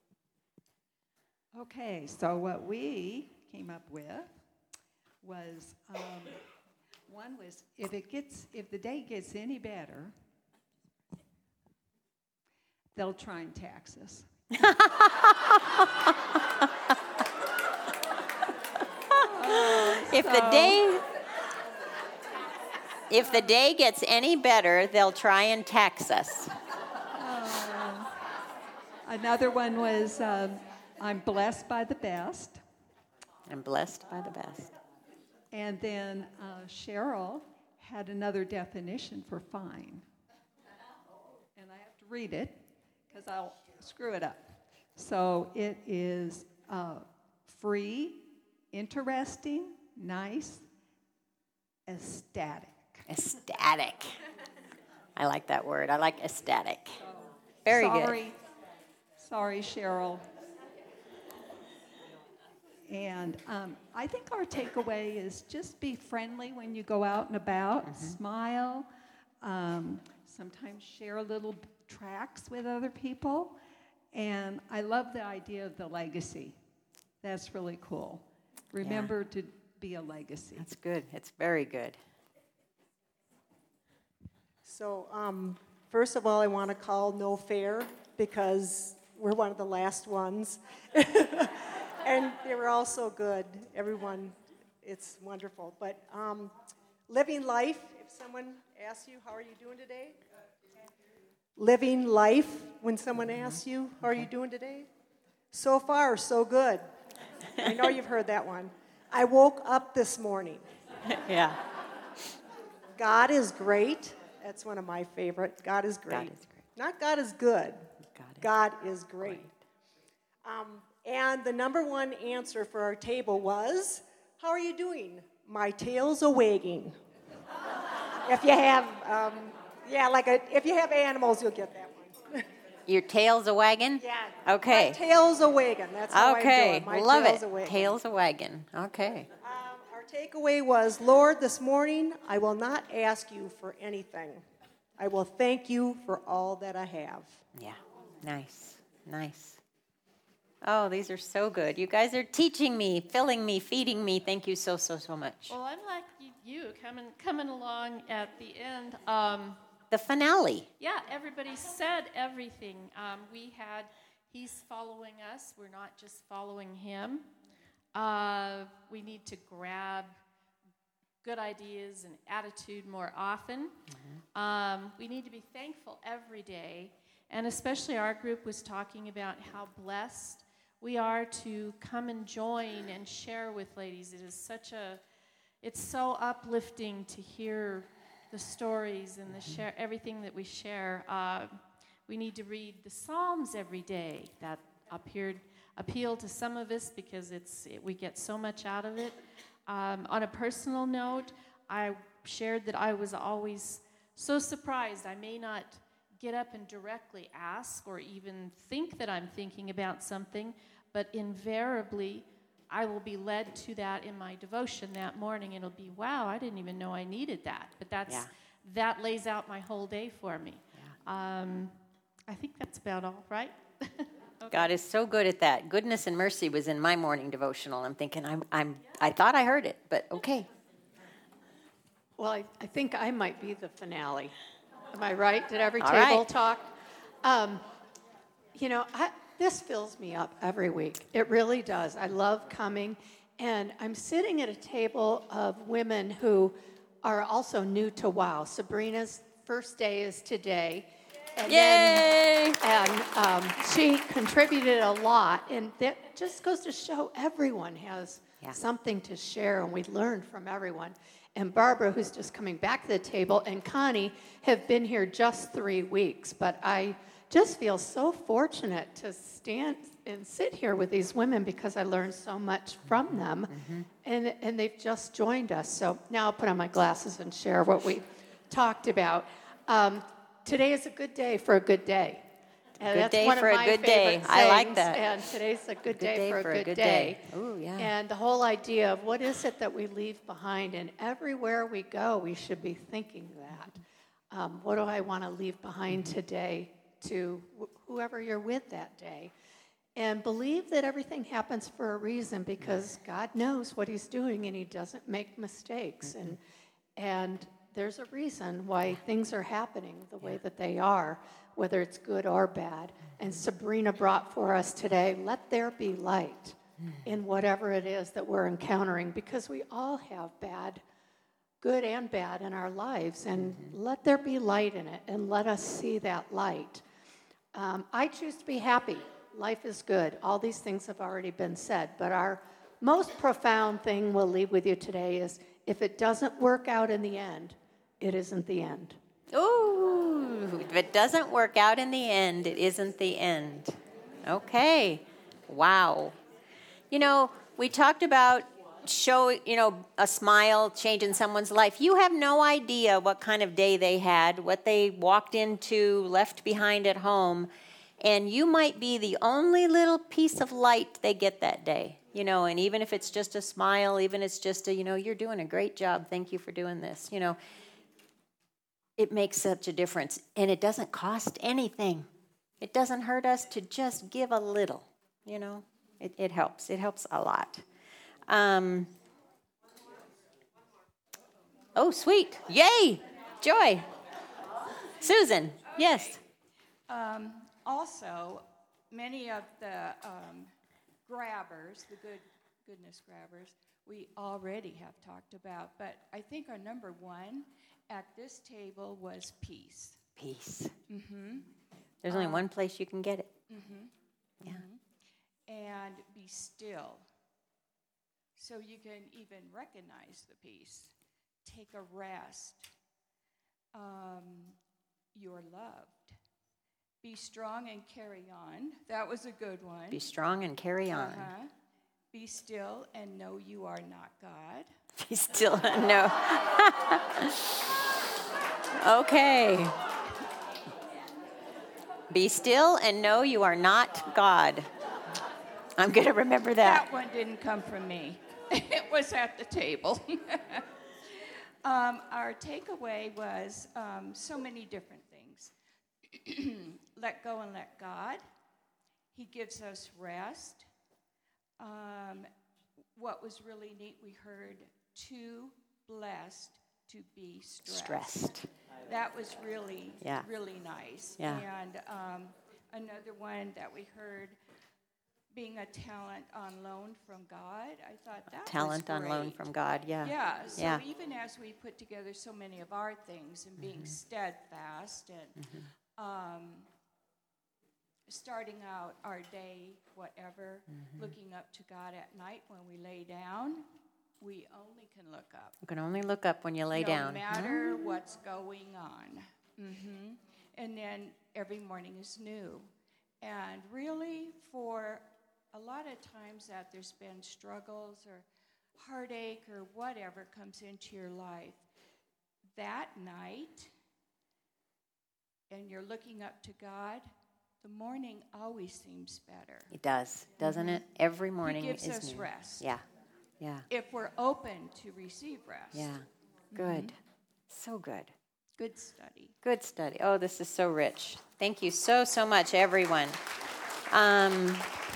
Okay, so what we came up with was, um, one was, if it gets, if the day gets any better, they'll try and tax us. If so, the day if the day gets any better, they'll try and tax us. Uh, another one was, um, I'm blessed by the best. I'm blessed by the best. And then uh, Cheryl had another definition for fine. And I have to read it because I'll screw it up. So it is uh, free, interesting, nice, ecstatic. Ecstatic. I like that word. I like ecstatic. Very Sorry. good. Sorry, Cheryl. And um, I think our takeaway is just be friendly when you go out and about, Mm-hmm. smile, um, sometimes share little tracks with other people. And I love the idea of the legacy. That's really cool. Remember to be a legacy. That's good. It's very good. So, um, first of all, I want to call no fair because we're one of the last ones. And they were all so good. Everyone, it's wonderful. But um, living life, if someone asks you, how are you doing today? Living life, when someone asks you, how are you doing today? So far, so good. I know you've heard that one. I woke up this morning. Yeah. God is great. That's one of my favorite. God is great. God is great. Not God is good. God is, God is great. Um, and the number one answer for our table was, how are you doing? My tail's a wagging. If you have, um, yeah, like a, if you have animals, you'll get that one. Your tail's a wagon? Yeah. Okay. My tail's a wagging. That's how Okay. I'm doing. My Love tail's it. a wagging. Tail's a wagon. Okay. Our takeaway was, Lord, this morning I will not ask you for anything. I will thank you for all that I have. Yeah. Nice. Nice. Oh, these are so good. You guys are teaching me, filling me, feeding me. Thank you so, so, so much. Well, I'm like you, coming coming along at the end. Um, The finale. yeah, everybody said everything. Um, we had, he's following us. We're not just following him. Uh, we need to grab good ideas and attitude more often. Mm-hmm. Um, we need to be thankful every day. And especially our group was talking about how blessed we are to come and join and share with ladies. It is such a, it's so uplifting to hear the stories and the share, everything that we share. Uh, we need to read the Psalms every day. That appeared, appeal to some of us because it's it, we get so much out of it. Um, on a personal note, I shared that I was always so surprised. I may not get up and directly ask or even think that I'm thinking about something, but invariably I will be led to that in my devotion that morning. It'll be, wow, I didn't even know I needed that. But that's Yeah. that lays out my whole day for me. Yeah. Um, I think that's about all, right? Okay. God is so good at that. Goodness and mercy was in my morning devotional. I'm thinking, I'm, I'm, I thought I heard it, but okay. Well, I, I think I might be the finale. Am I right? Did every All table right. talk? Um, you know, I, this fills me up every week. It really does. I love coming. And I'm sitting at a table of women who are also new to WOW. Sabrina's first day is today. And Yay! Then, and um, she contributed a lot. And that just goes to show everyone has Yeah. something to share, and we learn from everyone. And Barbara, who's just coming back to the table, and Connie have been here just three weeks. But I just feel so fortunate to stand and sit here with these women because I learned so much from them. Mm-hmm. And, and they've just joined us. So now I'll put on my glasses and share what we talked about. Um, today is a good day for a good day. And Good that's day one for of a my good day. favorite I like sayings, that. And today's a good, day, for a good, day. Ooh, yeah. And the whole idea of what is it that we leave behind, and everywhere we go, we should be thinking that. Um, what do I want to leave behind today to wh- whoever you're with that day? And believe that everything happens for a reason because God knows what he's doing and he doesn't make mistakes. Mm-hmm. And, and there's a reason why things are happening the way that they are, whether it's good or bad. And Sabrina brought for us today, let there be light in whatever it is that we're encountering, because we all have bad, good and bad in our lives, and let there be light in it, and let us see that light. Um, I choose to be happy. life is good. All these things have already been said. But our most profound thing we'll leave with you today is if it doesn't work out in the end, it isn't the end. Ooh, if it doesn't work out in the end, it isn't the end. Okay. Wow. You know, we talked about show, you know, a smile changing someone's life. You have no idea what kind of day they had, what they walked into, left behind at home, and you might be the only little piece of light they get that day, you know, and even if it's just a smile, even if it's just a, you know, you're doing a great job, thank you for doing this, you know, it makes such a difference, and it doesn't cost anything. It doesn't hurt us to just give a little, you know, it, it helps. It helps a lot. Um, oh, sweet. Yay. Joy. Susan. Yes. Um, also, many of the um, grabbers, the good goodness grabbers, we already have talked about. But I think our number one at this table was peace. Peace. Mm-hmm. There's only um, one place you can get it. Mm-hmm. Yeah. Mm-hmm. And be still. So you can even recognize the peace. Take a rest. Um, you're loved. Be strong and carry on. That was a good one. Be strong and carry on. Uh-huh. Be still and know you are not God. Be still and know. Okay. Be still and know you are not God. I'm going to remember that. That one didn't come from me. It was at the table. um, our takeaway was um, so many different things. Let go and let God. He gives us rest. Um, what was really neat, we heard too blessed to be stressed. Stressed. That was really, Yeah. really nice. Yeah. And um, another one that we heard, being a talent on loan from God. I thought that Talent was on great. loan from God, yeah. Yeah, so Yeah. even as we put together so many of our things and being Mhm. steadfast and Mhm. um, starting out our day, whatever, Mhm. looking up to God at night when we lay down, we only can look up. You can only look up when you lay no down. No matter what's going on. Mm-hmm. And then every morning is new. And really, for a lot of times that there's been struggles or heartache or whatever comes into your life, that night, and you're looking up to God, the morning always seems better. It does, doesn't Mhm. it? Every morning He gives is us new. rest. Yeah, yeah, If we're open to receive rest. yeah. Good. So good. Good study. Good study. Oh, this is so rich. Thank you so, so much, everyone. Um,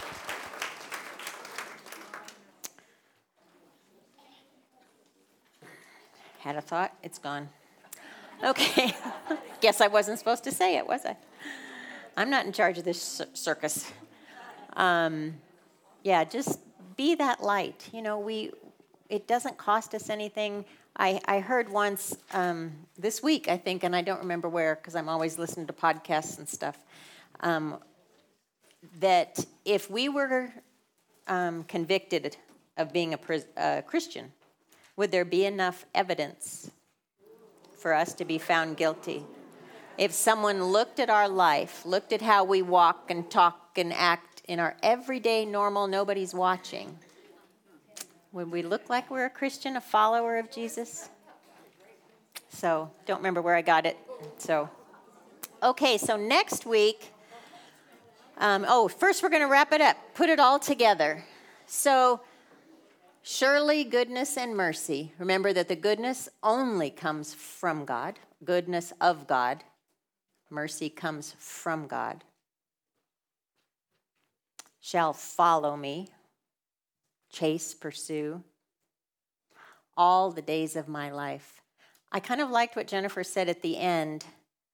had a thought. It's gone. Okay. Guess I wasn't supposed to say it, was I? I'm not in charge of this cir- circus. Um, yeah, just be that light. You know, we. It doesn't cost us anything. I, I heard once um, this week, I think, and I don't remember where because I'm always listening to podcasts and stuff, um, that if we were um, convicted of being a pris- uh, Christian, would there be enough evidence for us to be found guilty? If someone looked at our life, looked at how we walk and talk and act in our everyday normal, nobody's watching, would we look like we're a Christian, a follower of Jesus? So, don't remember where I got it. So, okay, so next week, um, oh, first we're going to wrap it up, put it all together. So, surely goodness and mercy. Remember that the goodness only comes from God, goodness of God. Mercy comes from God. Shall follow me. Chase, pursue, all the days of my life. I kind of liked what Jennifer said at the end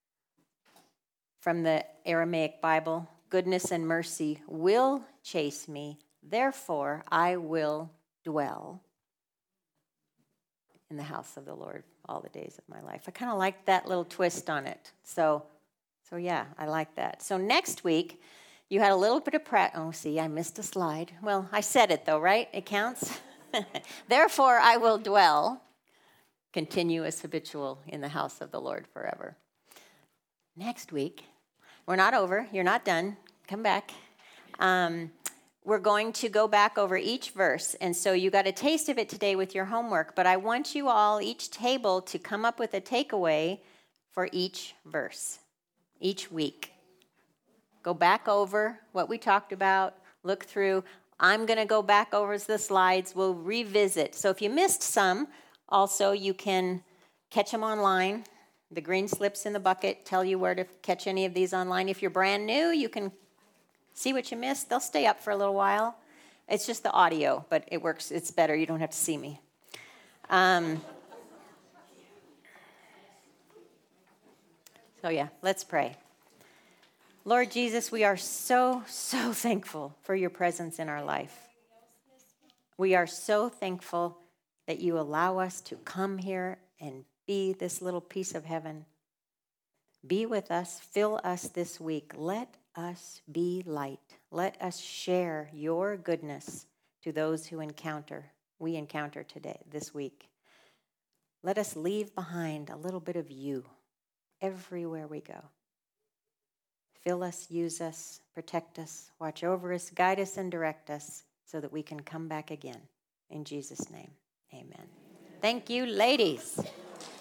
from the Aramaic Bible. Goodness and mercy will chase me, therefore I will dwell in the house of the Lord all the days of my life. I kind of liked that little twist on it. So, so yeah, I like that. So next week, You had a little bit of practice. Oh, see, I missed a slide. Well, I said it though, right? It counts. Therefore, I will dwell, continuous, habitual in the house of the Lord forever. Next week, we're not over. You're not done. Come back. Um, we're going to go back over each verse. And so you got a taste of it today with your homework. But I want you all, each table, to come up with a takeaway for each verse, each week. Go back over what we talked about. Look through. I'm going to go back over the slides. We'll revisit. So if you missed some, also you can catch them online. The green slips in the bucket tell you where to catch any of these online. If you're brand new, you can see what you missed. They'll stay up for a little while. It's just the audio, but it works. It's better. You don't have to see me. Um, so yeah, let's pray. Lord Jesus, we are so, so thankful for your presence in our life. We are so thankful that you allow us to come here and be this little piece of heaven. Be with us, fill us this week. Let us be light. Let us share your goodness to those who encounter, we encounter today, this week. Let us leave behind a little bit of you everywhere we go. Fill us, use us, protect us, watch over us, guide us, and direct us so that we can come back again. In Jesus' name, amen. Thank you, ladies.